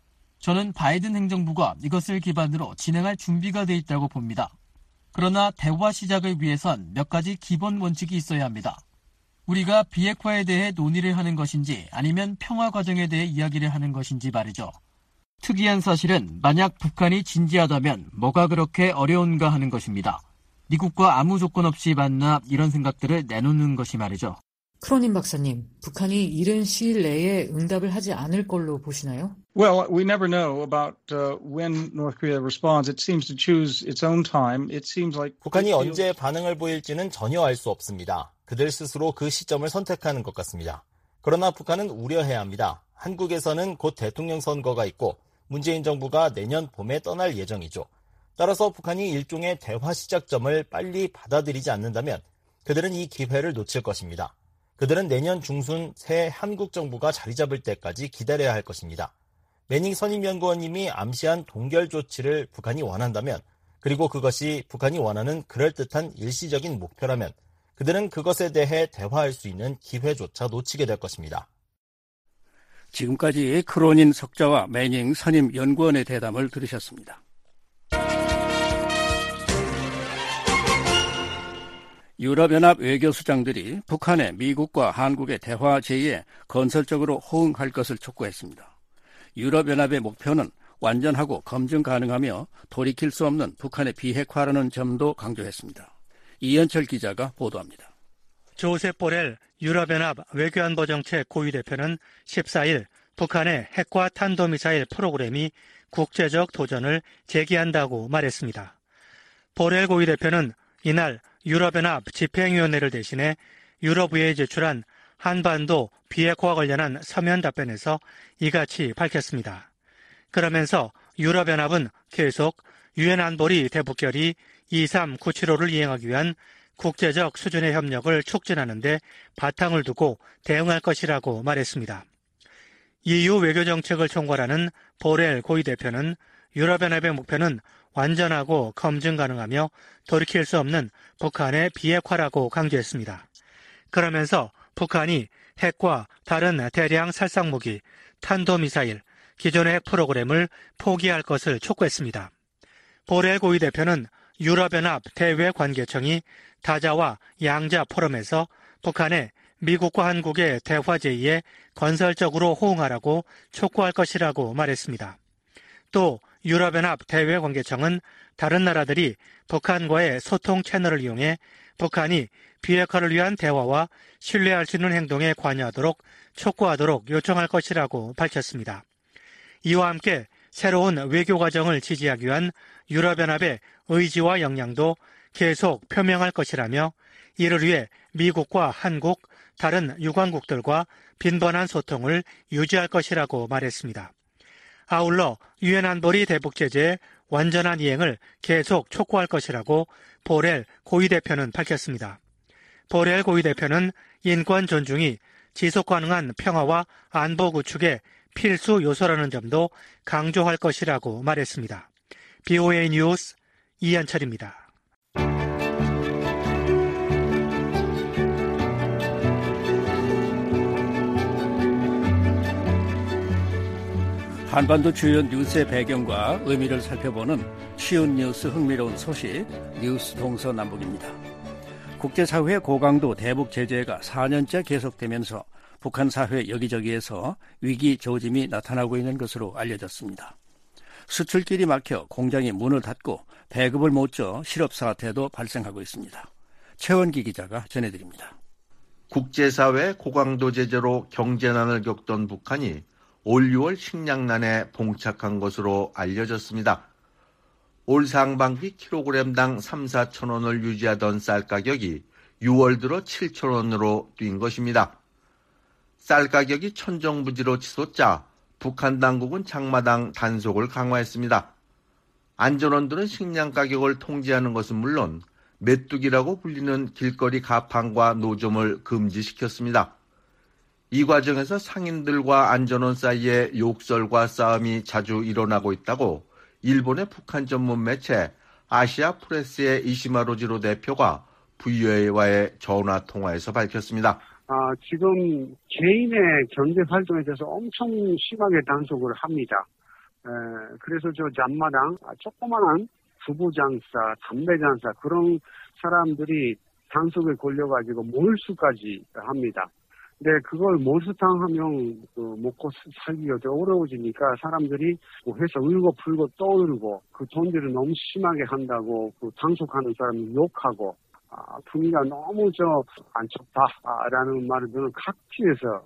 저는 바이든 행정부가 이것을 기반으로 진행할 준비가 돼 있다고 봅니다. 그러나 대화 시작을 위해선 몇 가지 기본 원칙이 있어야 합니다. 우리가 비핵화에 대해 논의를 하는 것인지 아니면 평화 과정에 대해 이야기를 하는 것인지 말이죠. 특이한 사실은 만약 북한이 진지하다면 뭐가 그렇게 어려운가 하는 것입니다. 미국과 아무 조건 없이 만나 이런 생각들을 내놓는 것이 말이죠. 크로닌 박사님, 북한이 이른 시일 내에 응답을 하지 않을 걸로 보시나요? Well, we never know about when North Korea responds. It seems to choose its own time. It seems like 북한이 언제 반응을 보일지는 전혀 알 수 없습니다. 그들 스스로 그 시점을 선택하는 것 같습니다. 그러나 북한은 우려해야 합니다. 한국에서는 곧 대통령 선거가 있고 문재인 정부가 내년 봄에 떠날 예정이죠. 따라서 북한이 일종의 대화 시작점을 빨리 받아들이지 않는다면 그들은 이 기회를 놓칠 것입니다. 그들은 내년 중순 새 한국 정부가 자리 잡을 때까지 기다려야 할 것입니다. 매닝 선임연구원님이 암시한 동결 조치를 북한이 원한다면, 그리고 그것이 북한이 원하는 그럴듯한 일시적인 목표라면 그들은 그것에 대해 대화할 수 있는 기회조차 놓치게 될 것입니다. 지금까지 크로닌 석자와 매닝 선임연구원의 대담을 들으셨습니다. 유럽연합 외교수장들이 북한의 미국과 한국의 대화 제의에 건설적으로 호응할 것을 촉구했습니다. 유럽연합의 목표는 완전하고 검증 가능하며 돌이킬 수 없는 북한의 비핵화라는 점도 강조했습니다. 이현철 기자가 보도합니다. 조셉 보렐 유럽연합 외교안보정책 고위대표는 14일 북한의 핵과 탄도미사일 프로그램이 국제적 도전을 제기한다고 말했습니다. 보렐 고위대표는 이날 유럽연합 집행위원회를 대신해 유럽의회에 제출한 한반도 비핵화 관련한 서면 답변에서 이같이 밝혔습니다. 그러면서 유럽연합은 계속 유엔 안보리 대북결의 23975를 이행하기 위한 국제적 수준의 협력을 촉진하는 데 바탕을 두고 대응할 것이라고 말했습니다. EU 외교정책을 총괄하는 보렐 고위대표는 유럽연합의 목표는 완전하고 검증 가능하며 돌이킬 수 없는 북한의 비핵화라고 강조했습니다. 그러면서 북한이 핵과 다른 대량 살상무기, 탄도미사일, 기존의 핵 프로그램을 포기할 것을 촉구했습니다. 보렐 고위대표는 유럽연합 대외관계청이 다자와 양자 포럼에서 북한의 미국과 한국의 대화 제의에 건설적으로 호응하라고 촉구할 것이라고 말했습니다. 또 유럽연합 대외관계청은 다른 나라들이 북한과의 소통 채널을 이용해 북한이 비핵화를 위한 대화와 신뢰할 수 있는 행동에 관여하도록 촉구하도록 요청할 것이라고 밝혔습니다. 이와 함께 새로운 외교 과정을 지지하기 위한 유럽연합의 의지와 역량도 계속 표명할 것이라며 이를 위해 미국과 한국, 다른 유관국들과 빈번한 소통을 유지할 것이라고 말했습니다. 아울러 유엔 안보리 대북제재의 완전한 이행을 계속 촉구할 것이라고 보렐 고위대표는 밝혔습니다. 보렐 고위대표는 인권 존중이 지속 가능한 평화와 안보 구축의 필수 요소라는 점도 강조할 것이라고 말했습니다. BOA 뉴스 이한철입니다. 한반도 주요 뉴스의 배경과 의미를 살펴보는 쉬운 뉴스 흥미로운 소식 뉴스 동서남북입니다. 국제사회의 고강도 대북 제재가 4년째 계속되면서 북한 사회 여기저기에서 위기 조짐이 나타나고 있는 것으로 알려졌습니다. 수출길이 막혀 공장이 문을 닫고 배급을 못 줘 실업 사태도 발생하고 있습니다. 최원기 기자가 전해드립니다. 국제사회 고강도 제재로 경제난을 겪던 북한이 올 6월 식량난에 봉착한 것으로 알려졌습니다. 올 상반기 킬로그램당 3-4천 원을 유지하던 쌀 가격이 6월 들어 7천 원으로 뛴 것입니다. 쌀 가격이 천정부지로 치솟자 북한 당국은 장마당 단속을 강화했습니다. 안전원들은 식량 가격을 통제하는 것은 물론 메뚜기라고 불리는 길거리 가판과 노점을 금지시켰습니다. 이 과정에서 상인들과 안전원 사이에 욕설과 싸움이 자주 일어나고 있다고 일본의 북한 전문 매체 아시아 프레스의 이시마로지로 대표가 VOA와의 전화 통화에서 밝혔습니다. 지금 개인의 경제 활동에 대해서 엄청 심하게 단속을 합니다. 그래서 저 잔마당 조그만한 두부장사, 담배장사 그런 사람들이 단속에 걸려가지고 몰수까지 합니다. 근데 그걸 몰수당하면 먹고 살기가 어려워지니까 사람들이 해서 울고 풀고 떠들고 그 돈들을 너무 심하게 한다고 그 단속하는 사람이 욕하고 분위기가 너무 안 좋다라는 말을 저는 각지에서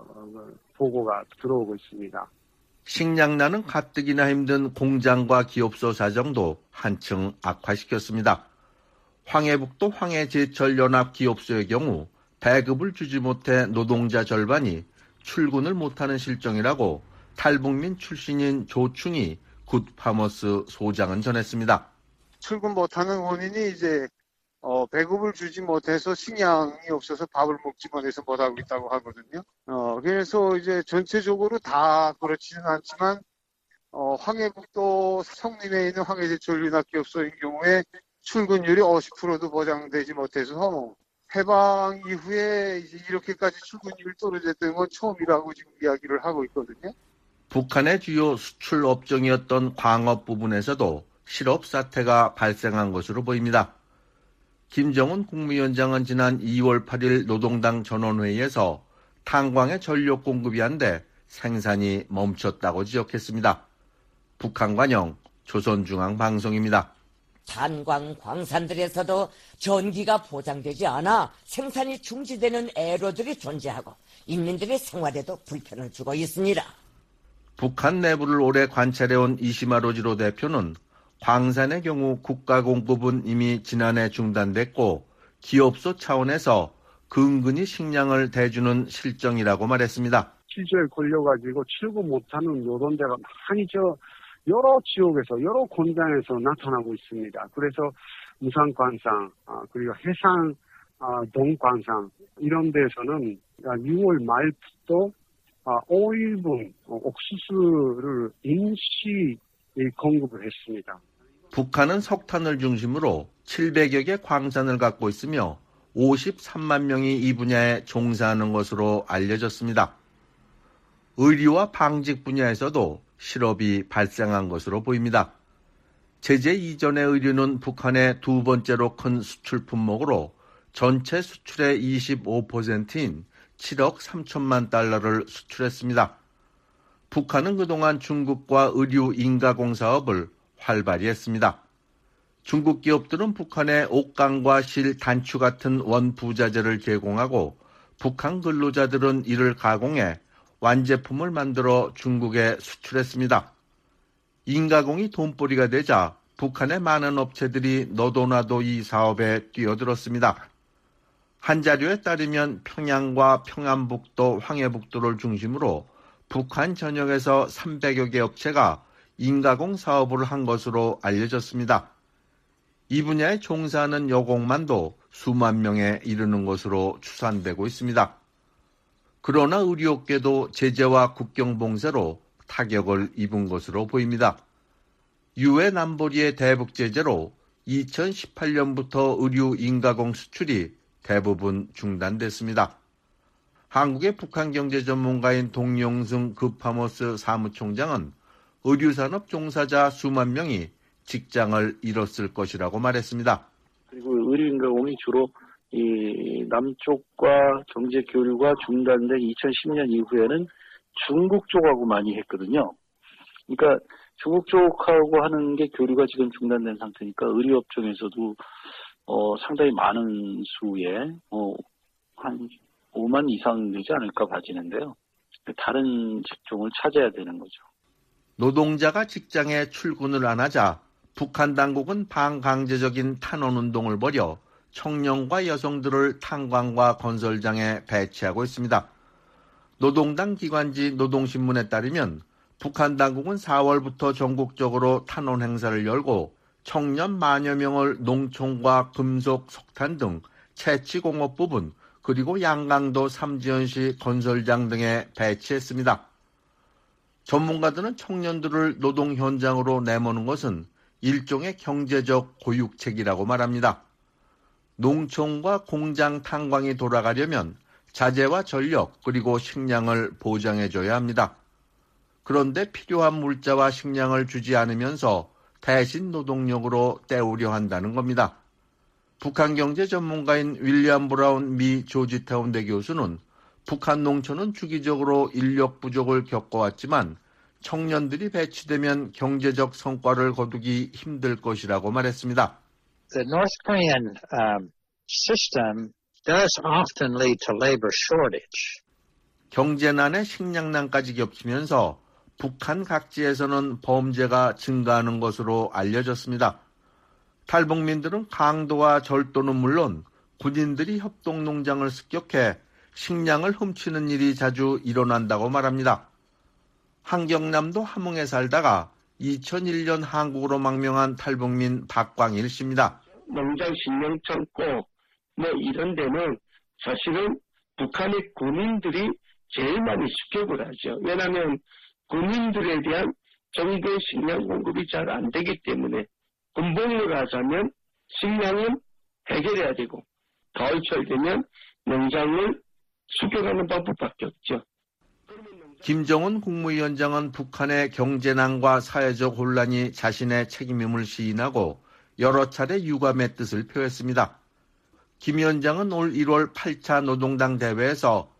보고가 들어오고 있습니다. 식량난은 가뜩이나 힘든 공장과 기업소 사정도 한층 악화시켰습니다. 황해북도 황해제철연합기업소의 경우 배급을 주지 못해 노동자 절반이 출근을 못하는 실정이라고 탈북민 출신인 조충희 굿파머스 소장은 전했습니다. 출근 못하는 원인이 이제 배급을 주지 못해서 식량이 없어서 밥을 먹지 못해서 못하고 있다고 하거든요. 그래서 이제 전체적으로 다 그렇지는 않지만 황해북도 성림에 있는 황해제철연합기업소의 경우에 출근율이 50%도 보장되지 못해서 해방 이후에 이제 이렇게까지 출근율이 떨어졌던 건 처음이라고 지금 이야기를 하고 있거든요. 북한의 주요 수출 업종이었던 광업 부분에서도 실업 사태가 발생한 것으로 보입니다. 김정은 국무위원장은 지난 2월 8일 노동당 전원회의에서 탄광의 전력 공급이 안 돼 생산이 멈췄다고 지적했습니다. 북한 관영 조선중앙방송입니다. 탄광 광산들에서도 전기가 보장되지 않아 생산이 중지되는 애로들이 존재하고 인민들의 생활에도 불편을 주고 있습니다. 북한 내부를 오래 관찰해온 이시마로지로 대표는 광산의 경우 국가 공급은 이미 지난해 중단됐고 기업소 차원에서 근근히 식량을 대주는 실정이라고 말했습니다. 실조에 걸려가지고 출근 못하는 노동자가 많이 여러 지역에서 여러 공장에서 나타나고 있습니다. 그래서 무산광산 그리고 해상 동광산 이런 데서는 6월 말부터 5일분 옥수수를 임시 공급을 했습니다. 북한은 석탄을 중심으로 700여 개 광산을 갖고 있으며 53만 명이 이 분야에 종사하는 것으로 알려졌습니다. 의료와 방직 분야에서도 실업이 발생한 것으로 보입니다. 제재 이전의 의류는 북한의 두 번째로 큰 수출 품목으로 전체 수출의 25%인 7억 3천만 달러를 수출했습니다. 북한은 그동안 중국과 의류 인가공 사업을 활발히 했습니다. 중국 기업들은 북한에 옥강과 실, 단추 같은 원부자재를 제공하고 북한 근로자들은 이를 가공해 완제품을 만들어 중국에 수출했습니다. 인가공이 돈벌이가 되자 북한의 많은 업체들이 너도나도 이 사업에 뛰어들었습니다. 한 자료에 따르면 평양과 평안북도, 황해북도를 중심으로 북한 전역에서 300여 개 업체가 인가공 사업을 한 것으로 알려졌습니다. 이 분야에 종사하는 여공만도 수만 명에 이르는 것으로 추산되고 있습니다. 그러나 의료업계도 제재와 국경 봉쇄로 타격을 입은 것으로 보입니다. 유엔 안보리의 대북 제재로 2018년부터 의류 인가공 수출이 대부분 중단됐습니다. 한국의 북한 경제 전문가인 동용승 급하모스 사무총장은 의류산업 종사자 수만 명이 직장을 잃었을 것이라고 말했습니다. 그리고 의류 인가공이 주로 이 남쪽과 경제 교류가 중단된 2010년 이후에는 중국 쪽하고 많이 했거든요. 그러니까 중국 쪽하고 하는 게 교류가 지금 중단된 상태니까 의류업종에서도 상당히 많은 수의 한 5만 이상 되지 않을까 봐지는데요. 다른 직종을 찾아야 되는 거죠. 노동자가 직장에 출근을 안 하자 북한 당국은 반강제적인 탄원운동을 벌여 청년과 여성들을 탄광과 건설장에 배치하고 있습니다. 노동당 기관지 노동신문에 따르면 북한 당국은 4월부터 전국적으로 탄원 행사를 열고 청년 만여 명을 농촌과 금속, 석탄 등 채취공업 부분 그리고 양강도 삼지연시 건설장 등에 배치했습니다. 전문가들은 청년들을 노동 현장으로 내모는 것은 일종의 경제적 고육책이라고 말합니다. 농촌과 공장 탄광이 돌아가려면 자재와 전력 그리고 식량을 보장해줘야 합니다. 그런데 필요한 물자와 식량을 주지 않으면서 대신 노동력으로 때우려 한다는 겁니다. 북한 경제 전문가인 윌리엄 브라운 미 조지타운대 교수는 북한 농촌은 주기적으로 인력 부족을 겪어왔지만 청년들이 배치되면 경제적 성과를 거두기 힘들 것이라고 말했습니다. The North Korean system does often lead to labor shortage. 경제난에 식량난까지 겹치면서 북한 각지에서는 범죄가 증가하는 것으로 알려졌습니다. 탈북민들은 강도와 절도는 물론 군인들이 협동농장을 습격해 식량을 훔치는 일이 자주 일어난다고 말합니다. 한경남도 함흥에 살다가 2001년 한국으로 망명한 탈북민 박광일 씨입니다. 농장 식량창고 이런 데는 사실은 북한의 군인들이 제일 많이 습격을 하죠. 왜냐하면 군인들에 대한 정규 식량 공급이 잘 안 되기 때문에 군복무를 하자면 식량은 해결해야 되고 가을철 되면 농장을 습격하는 방법밖에 없죠. 김정은 국무위원장은 북한의 경제난과 사회적 혼란이 자신의 책임임을 시인하고 여러 차례 유감의 뜻을 표했습니다. 김 위원장은 올 1월 8차 노동당 대회에서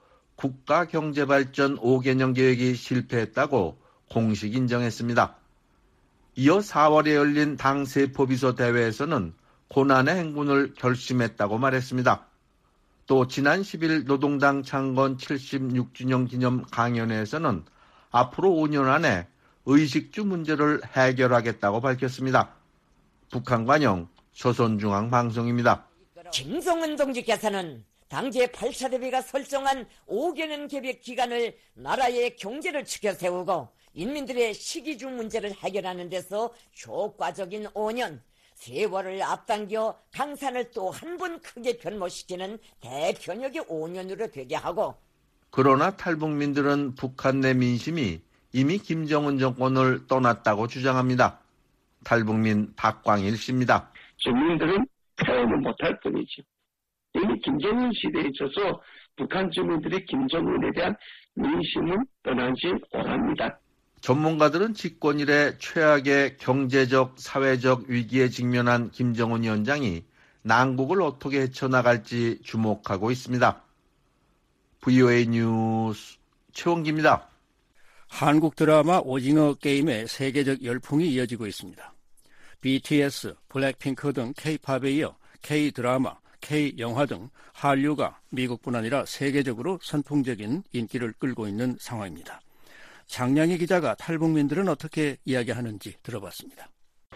국가경제발전 5개년 계획이 실패했다고 공식 인정했습니다. 이어 4월에 열린 당 세포비서 대회에서는 고난의 행군을 결심했다고 말했습니다. 또 지난 10일 노동당 창건 76주년 기념 강연회에서는 앞으로 5년 안에 의식주 문제를 해결하겠다고 밝혔습니다. 북한 관영 조선중앙방송입니다. 김성은 동지께서는 당시에 8차 대비가 설정한 5개년 계획 기간을 나라의 경제를 추켜 세우고 인민들의 식이주 문제를 해결하는 데서 효과적인 5년, 세월을 앞당겨 강산을 또 한 번 크게 변모시키는 대변혁의 5년으로 되게 하고 그러나 탈북민들은 북한 내 민심이 이미 김정은 정권을 떠났다고 주장합니다. 탈북민 박광일 씨입니다. 주민들은 표현을 못할 뿐이죠. 이미 김정은 시대에 있어서 북한 주민들이 김정은에 대한 민심은 떠나지 않았습니다. 전문가들은 집권 이래 최악의 경제적, 사회적 위기에 직면한 김정은 위원장이 난국을 어떻게 헤쳐나갈지 주목하고 있습니다. VOA 뉴스 최원기입니다. 한국 드라마 오징어 게임의 세계적 열풍이 이어지고 있습니다. BTS, 블랙핑크 등 K-팝에 이어 K-드라마, K-영화 등 한류가 미국뿐 아니라 세계적으로 선풍적인 인기를 끌고 있는 상황입니다. 장량희 기자가 탈북민들은 어떻게 이야기하는지 들어봤습니다.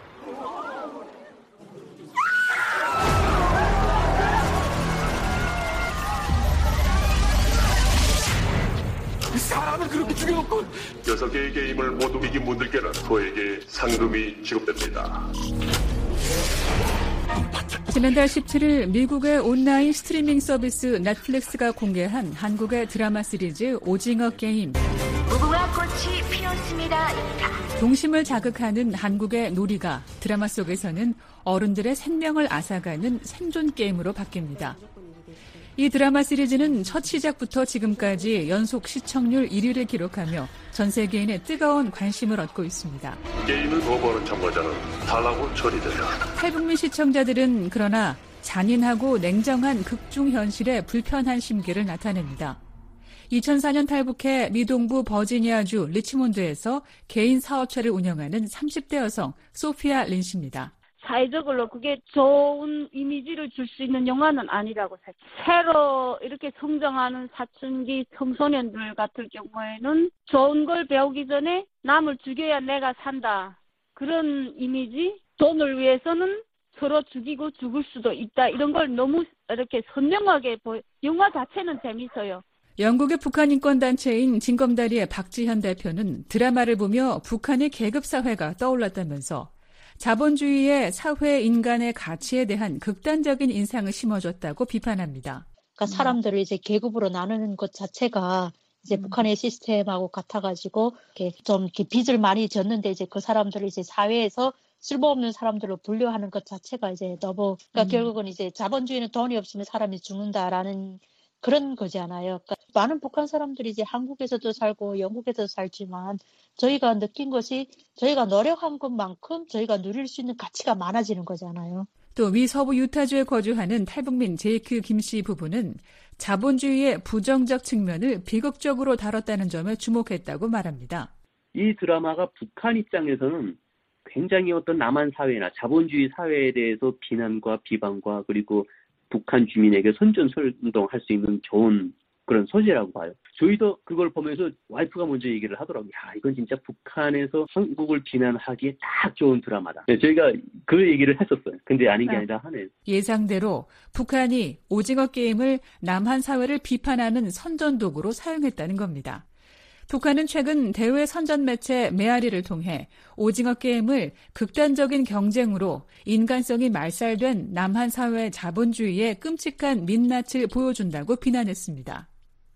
사람을 그렇게 죽여놓고 6개의 게임을 모두 이긴 분들께는 저에게 상금이 지급됩니다. 지난달 17일 미국의 온라인 스트리밍 서비스 넷플릭스가 공개한 한국의 드라마 시리즈 오징어 게임. 무궁화 꽃이 피었습니다입니다. 동심을 자극하는 한국의 놀이가 드라마 속에서는 어른들의 생명을 앗아가는 생존 게임으로 바뀝니다. 이 드라마 시리즈는 첫 시작부터 지금까지 연속 시청률 1위를 기록하며 전 세계인의 뜨거운 관심을 얻고 있습니다. 게임을 거부하는 참가자는 탈락으로 처리된다. 탈북민 시청자들은 그러나 잔인하고 냉정한 극중 현실에 불편한 심기를 나타냅니다. 2004년 탈북해 미동부 버지니아주 리치몬드에서 개인 사업체를 운영하는 30대 여성 소피아 린 씨입니다. 사회적으로 그게 좋은 이미지를 줄 수 있는 영화는 아니라고 생각해요. 새로 이렇게 성장하는 사춘기 청소년들 같은 경우에는 좋은 걸 배우기 전에 남을 죽여야 내가 산다. 그런 이미지, 돈을 위해서는 서로 죽이고 죽을 수도 있다. 이런 걸 너무 이렇게 선명하게 영화 자체는 재밌어요. 영국의 북한 인권단체인 진검다리의 박지현 대표는 드라마를 보며 북한의 계급사회가 떠올랐다면서 자본주의의 사회 인간의 가치에 대한 극단적인 인상을 심어줬다고 비판합니다. 그러니까 사람들을 이제 계급으로 나누는 것 자체가 이제 북한의 시스템하고 같아가지고 이렇게 빚을 많이 졌는데 이제 그 사람들을 이제 사회에서 쓸모없는 사람들로 분류하는 것 자체가 이제 너무 그러니까 결국은 이제 자본주의는 돈이 없으면 사람이 죽는다라는 그런 거잖아요. 그러니까 많은 북한 사람들이 이제 한국에서도 살고 영국에서도 살지만 저희가 느낀 것이 저희가 노력한 것만큼 저희가 누릴 수 있는 가치가 많아지는 거잖아요. 또 위서부 유타주에 거주하는 탈북민 제이크 김 씨 부부는 자본주의의 부정적 측면을 비극적으로 다뤘다는 점에 주목했다고 말합니다. 이 드라마가 북한 입장에서는 굉장히 어떤 남한 사회나 자본주의 사회에 대해서 비난과 비방과 그리고 북한 주민에게 선전선동할 수 있는 좋은 그런 소재라고 봐요. 저희도 그걸 보면서 와이프가 먼저 얘기를 하더라고요. 야, 이건 진짜 북한에서 한국을 비난하기에 딱 좋은 드라마다. 네, 저희가 그 얘기를 했었어요. 근데 아닌 게 아니라 하네요. 예상대로 북한이 오징어 게임을 남한 사회를 비판하는 선전도구로 사용했다는 겁니다. 북한은 최근 대외 선전 매체 메아리를 통해 오징어 게임을 극단적인 경쟁으로 인간성이 말살된 남한 사회 자본주의의 끔찍한 민낯을 보여준다고 비난했습니다.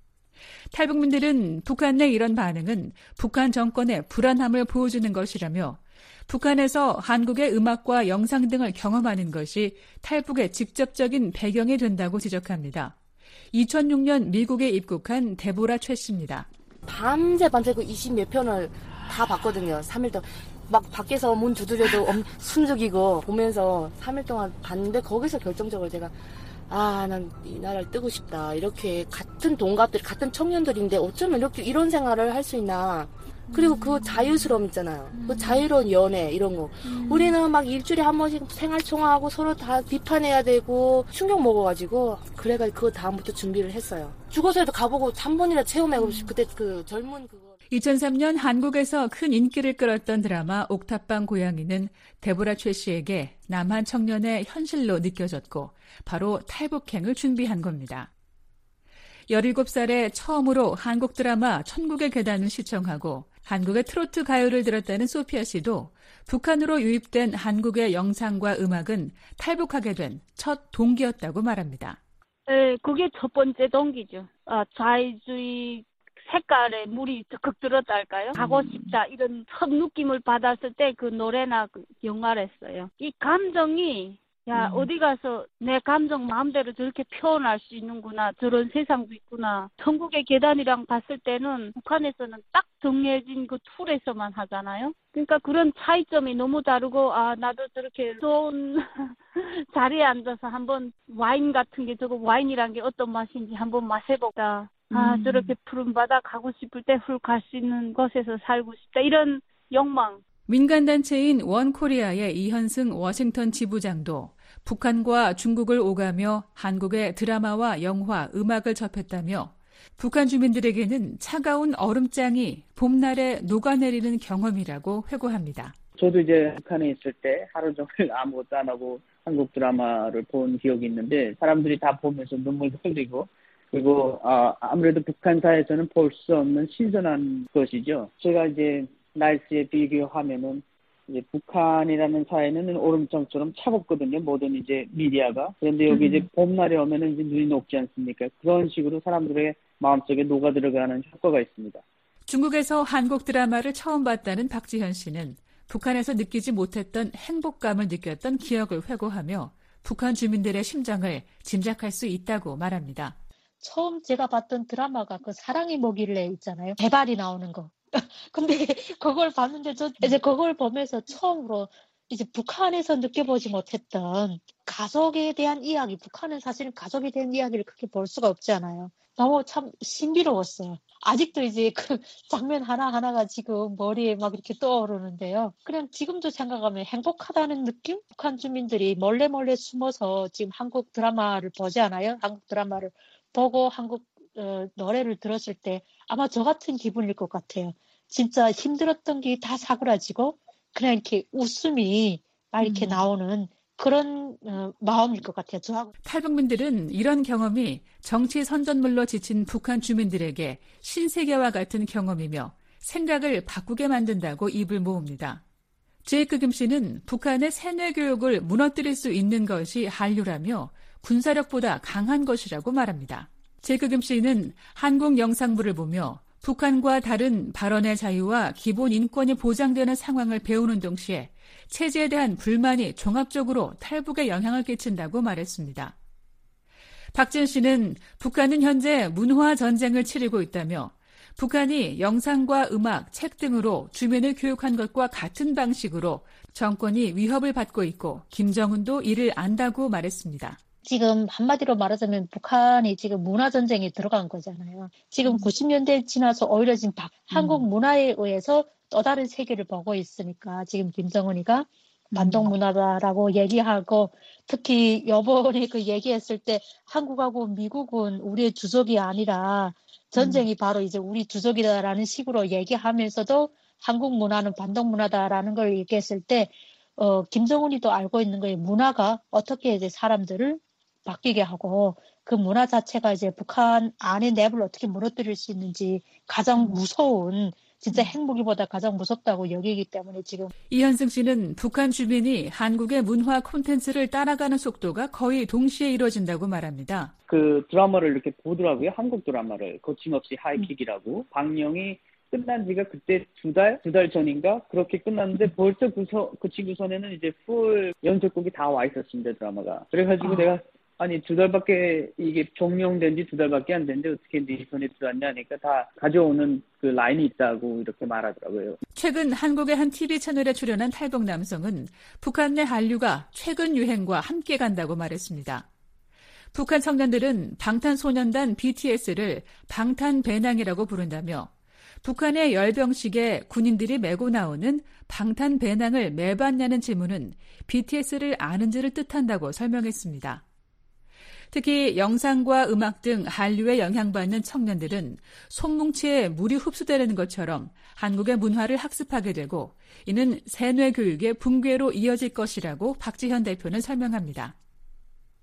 탈북민들은 북한 내 이런 반응은 북한 정권의 불안함을 보여주는 것이라며 북한에서 한국의 음악과 영상 등을 경험하는 것이 탈북의 직접적인 배경이 된다고 지적합니다. 2006년 미국에 입국한 데보라 최 씨입니다. 밤새 그 20몇 편을 다 봤거든요. 3일 동안. 막 밖에서 문 두드려도 숨죽이고 보면서 3일 동안 봤는데 거기서 결정적으로 제가 난 이 나라를 뜨고 싶다. 이렇게 같은 동갑들, 같은 청년들인데 어쩌면 이렇게 이런 생활을 할 수 있나. 그리고 그 자유스러움 있잖아요. 그 자유로운 연애 이런 거. 우리는 막 일주일에 한 번씩 생활총화하고 서로 다 비판해야 되고 충격 먹어가지고 그래가 그 다음부터 준비를 했어요. 죽어서라도 가보고 한 번이나 체험해보고 그때 그 젊은 그거. 2003년 한국에서 큰 인기를 끌었던 드라마 옥탑방 고양이는 데보라 최 씨에게 남한 청년의 현실로 느껴졌고 바로 탈북행을 준비한 겁니다. 17살에 처음으로 한국 드라마 천국의 계단을 시청하고 한국의 트로트 가요를 들었다는 소피아 씨도 북한으로 유입된 한국의 영상과 음악은 탈북하게 된 첫 동기였다고 말합니다. 네, 그게 첫 번째 동기죠. 자유주의 색깔에 물이 적극 들었다 할까요? 가고 싶다 이런 첫 느낌을 받았을 때 그 노래나 그 영화를 했어요. 이 감정이 어디 가서 내 감정 마음대로 저렇게 표현할 수 있는구나. 저런 세상도 있구나. 천국의 계단이랑 봤을 때는 북한에서는 딱 정해진 그 툴에서만 하잖아요. 그러니까 그런 차이점이 너무 다르고 나도 저렇게 좋은 자리에 앉아서 한번 와인 같은 게 저거 와인이란 게 어떤 맛인지 한번 마셔보자. 저렇게 푸른 바다 가고 싶을 때 훌 갈 수 있는 곳에서 살고 싶다. 이런 욕망. 민간단체인 원코리아의 이현승 워싱턴 지부장도 북한과 중국을 오가며 한국의 드라마와 영화, 음악을 접했다며 북한 주민들에게는 차가운 얼음장이 봄날에 녹아내리는 경험이라고 회고합니다. 저도 이제 북한에 있을 때 하루 종일 아무것도 안 하고 한국 드라마를 본 기억이 있는데 사람들이 다 보면서 눈물도 흘리고 그리고 아무래도 북한사에서는 볼 수 없는 신선한 것이죠. 제가 이제 날씨에 비교하면은 이제 북한이라는 사회는 얼음장처럼 차갑거든요. 모든 이제 미디어가. 그런데 여기 이제 봄날에 오면은 이제 눈이 녹지 않습니까? 그런 식으로 사람들의 마음속에 녹아 들어가는 효과가 있습니다. 중국에서 한국 드라마를 처음 봤다는 박지현 씨는 북한에서 느끼지 못했던 행복감을 느꼈던 기억을 회고하며 북한 주민들의 심정을 짐작할 수 있다고 말합니다. 처음 제가 봤던 드라마가 그 사랑이 뭐길래 있잖아요. 대발이 나오는 거. 근데 그걸 봤는데 저 이제 그걸 보면서 처음으로 이제 북한에서 느껴보지 못했던 가족에 대한 이야기, 북한은 사실은 가족에 대한 이야기를 그렇게 볼 수가 없잖아요. 너무 참 신비로웠어요. 아직도 이제 그 장면 하나하나가 지금 머리에 막 이렇게 떠오르는데요. 그냥 지금도 생각하면 행복하다는 느낌? 북한 주민들이 몰래 숨어서 지금 한국 드라마를 보지 않아요? 한국 드라마를 보고 한국 노래를 들었을 때 아마 저 같은 기분일 것 같아요. 진짜 힘들었던 게 다 사그라지고 그냥 이렇게 웃음이 막 이렇게 나오는 그런 마음일 것 같아요. 저하고. 탈북민들은 이런 경험이 정치 선전물로 지친 북한 주민들에게 신세계와 같은 경험이며 생각을 바꾸게 만든다고 입을 모읍니다. 제이크 김 씨는 북한의 세뇌 교육을 무너뜨릴 수 있는 것이 한류라며 군사력보다 강한 것이라고 말합니다. 제이크 김 씨는 한국 영상부를 보며 북한과 다른 발언의 자유와 기본 인권이 보장되는 상황을 배우는 동시에 체제에 대한 불만이 종합적으로 탈북에 영향을 끼친다고 말했습니다. 박지은 씨는 북한은 현재 문화 전쟁을 치르고 있다며 북한이 영상과 음악, 책 등으로 주민을 교육한 것과 같은 방식으로 정권이 위협을 받고 있고 김정은도 이를 안다고 말했습니다. 지금 한마디로 말하자면 북한이 지금 문화전쟁에 들어간 거잖아요. 지금 90년대 지나서 오히려 지금 한국 문화에 의해서 또 다른 세계를 보고 있으니까 지금 김정은이가 반동문화다라고 얘기하고 특히 이번에 그 얘기했을 때 한국하고 미국은 우리의 주적이 아니라 전쟁이 바로 이제 우리 주적이다라는 식으로 얘기하면서도 한국 문화는 반동문화다라는 걸 얘기했을 때 김정은이도 알고 있는 거예요. 문화가 어떻게 이제 사람들을 바뀌게 하고 그 문화 자체가 이제 북한 안의 내부를 어떻게 무너뜨릴 수 있는지 가장 무서운 진짜 핵무기보다 가장 무섭다고 여기기 때문에 지금. 이현승 씨는 북한 주민이 한국의 문화 콘텐츠를 따라가는 속도가 거의 동시에 이루어진다고 말합니다. 그 드라마를 이렇게 보더라고요. 한국 드라마를. 거침없이 하이킥이라고. 방영이 끝난 지가 그때 두 달 전인가? 그렇게 끝났는데 벌써 그 친구선에는 이제 풀 연속곡이 다 와 있었습니다, 드라마가. 그래가지고 내가 아니 2달밖에 이게 종영된 지 2달밖에 안 됐는데 어떻게 네 손에 들어왔냐 하니까 다 가져오는 그 라인이 있다고 이렇게 말하더라고요. 최근 한국의 한 TV 채널에 출연한 탈북 남성은 북한 내 한류가 최근 유행과 함께 간다고 말했습니다. 북한 청년들은 방탄소년단 BTS를 방탄배낭이라고 부른다며 북한의 열병식에 군인들이 메고 나오는 방탄배낭을 매봤냐는 질문은 BTS를 아는지를 뜻한다고 설명했습니다. 특히 영상과 음악 등 한류에 영향받는 청년들은 손뭉치에 물이 흡수되는 것처럼 한국의 문화를 학습하게 되고 이는 세뇌 교육의 붕괴로 이어질 것이라고 박지현 대표는 설명합니다.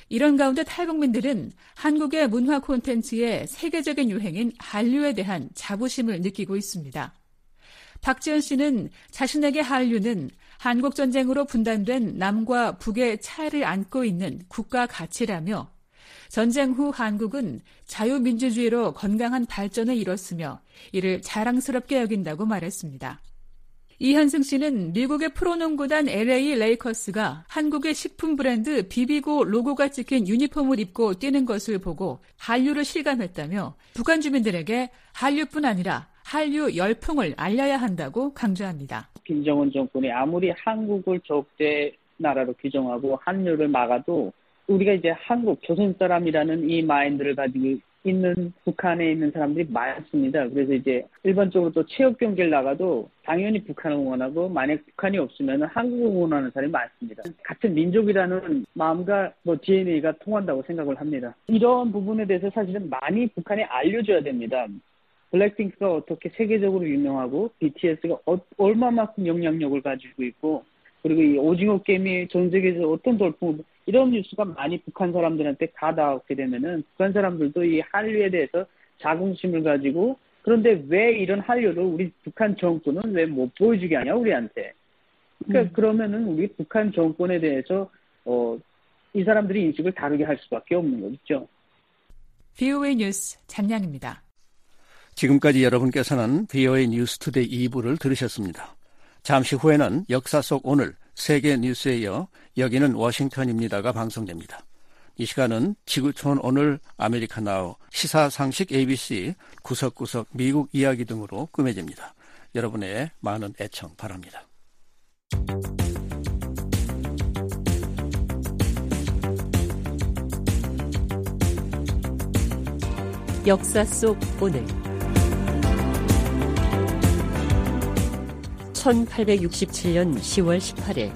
이런 가운데 탈북민들은 한국의 문화 콘텐츠의 세계적인 유행인 한류에 대한 자부심을 느끼고 있습니다. 박지연 씨는 자신에게 한류는 한국전쟁으로 분단된 남과 북의 차이를 안고 있는 국가 가치라며 전쟁 후 한국은 자유민주주의로 건강한 발전을 이뤘으며 이를 자랑스럽게 여긴다고 말했습니다. 이현승 씨는 미국의 프로농구단 LA 레이커스가 한국의 식품 브랜드 비비고 로고가 찍힌 유니폼을 입고 뛰는 것을 보고 한류를 실감했다며 북한 주민들에게 한류뿐 아니라 한류 열풍을 알려야 한다고 강조합니다. 김정은 정권이 아무리 한국을 적대 나라로 규정하고 한류를 막아도 우리가 이제 한국 조선 사람이라는 이 마인드를 가지고 있는 북한에 있는 사람들이 많습니다. 그래서 이제 일반적으로 또 체육 경기를 나가도 당연히 북한을 응원하고 만약 북한이 없으면 한국을 응원하는 사람이 많습니다. 같은 민족이라는 마음과 DNA가 통한다고 생각을 합니다. 이런 부분에 대해서 사실은 많이 북한에 알려줘야 됩니다. 블랙핑크가 어떻게 세계적으로 유명하고 BTS가 얼마만큼 영향력을 가지고 있고 그리고 이 오징어 게임이 전 세계에서 어떤 돌풍을 이런 뉴스가 많이 북한 사람들한테 가닿게 되면은 북한 사람들도 이 한류에 대해서 자긍심을 가지고 그런데 왜 이런 한류를 우리 북한 정권은 왜 못 보여주게 하냐 우리한테. 그러니까 그러면은 우리 북한 정권에 대해서 이 사람들이 인식을 다르게 할 수밖에 없는 거겠죠. VOA 뉴스 잔양입니다. 지금까지 여러분께서는 VOA 뉴스투데이 2부를 들으셨습니다. 잠시 후에는 역사 속 오늘 세계 뉴스에 이어 여기는 워싱턴입니다가 방송됩니다. 이 시간은 지구촌 오늘 아메리카 나우 시사상식 ABC 구석구석 미국 이야기 등으로 꾸며집니다. 여러분의 많은 애청 바랍니다. 역사 속 오늘 1867년 10월 18일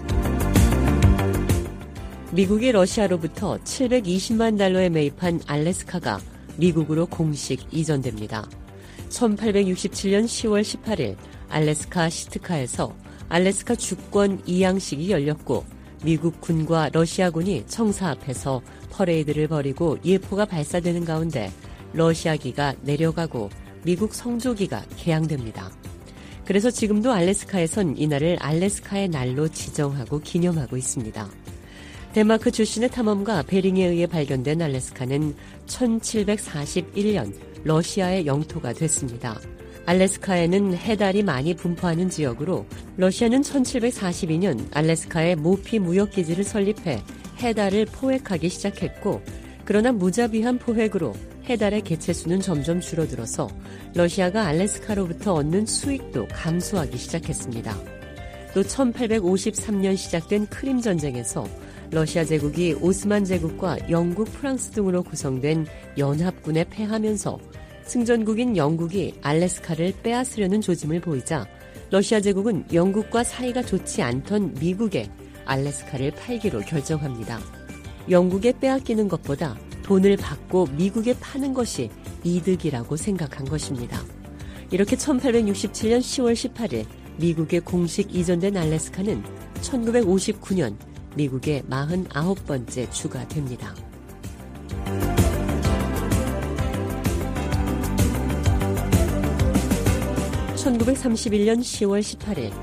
미국이 러시아로부터 720만 달러에 매입한 알래스카가 미국으로 공식 이전됩니다. 1867년 10월 18일 알래스카 시트카에서 알래스카 주권 이양식이 열렸고 미국 군과 러시아군이 청사 앞에서 퍼레이드를 벌이고 예포가 발사되는 가운데 러시아기가 내려가고 미국 성조기가 개항됩니다. 그래서 지금도 알래스카에선 이날을 알래스카의 날로 지정하고 기념하고 있습니다. 덴마크 출신의 탐험가 베링에 의해 발견된 알래스카는 1741년 러시아의 영토가 됐습니다. 알래스카에는 해달이 많이 분포하는 지역으로 러시아는 1742년 알래스카에 모피 무역기지를 설립해 해달을 포획하기 시작했고 그러나 무자비한 포획으로 해달의 개체수는 점점 줄어들어서 러시아가 알래스카로부터 얻는 수익도 감소하기 시작했습니다. 또 1853년 시작된 크림 전쟁에서 러시아 제국이 오스만 제국과 영국, 프랑스 등으로 구성된 연합군에 패하면서 승전국인 영국이 알래스카를 빼앗으려는 조짐을 보이자 러시아 제국은 영국과 사이가 좋지 않던 미국에 알래스카를 팔기로 결정합니다. 영국에 빼앗기는 것보다 돈을 받고 미국에 파는 것이 이득이라고 생각한 것입니다. 이렇게 1867년 10월 18일 미국에 공식 이전된 알래스카는 1959년 미국의 49번째 주가 됩니다. (1931년 10월 18일)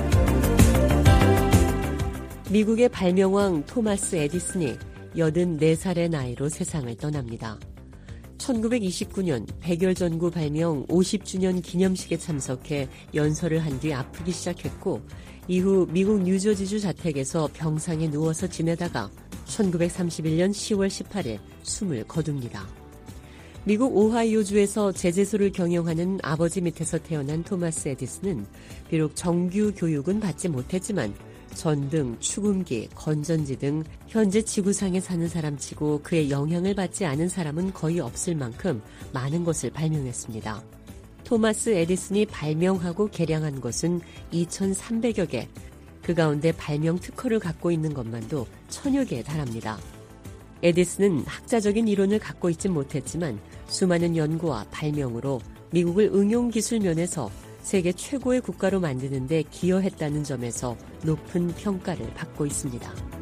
미국의 발명왕 토마스 에디슨이 84살의 나이로 세상을 떠납니다. 1929년 백열전구 발명 50주년 기념식에 참석해 연설을 한 뒤 아프기 시작했고 이후 미국 뉴저지주 자택에서 병상에 누워서 지내다가 1931년 10월 18일 숨을 거둡니다. 미국 오하이오주에서 제재소를 경영하는 아버지 밑에서 태어난 토마스 에디슨은 비록 정규 교육은 받지 못했지만 전등, 축음기, 건전지 등 현재 지구상에 사는 사람치고 그의 영향을 받지 않은 사람은 거의 없을 만큼 많은 것을 발명했습니다. 토마스 에디슨이 발명하고 개량한 것은 2,300여 개, 그 가운데 발명 특허를 갖고 있는 것만도 1,000여 개에 달합니다. 에디슨은 학자적인 이론을 갖고 있진 못했지만 수많은 연구와 발명으로 미국을 응용기술 면에서 세계 최고의 국가로 만드는 데 기여했다는 점에서 높은 평가를 받고 있습니다.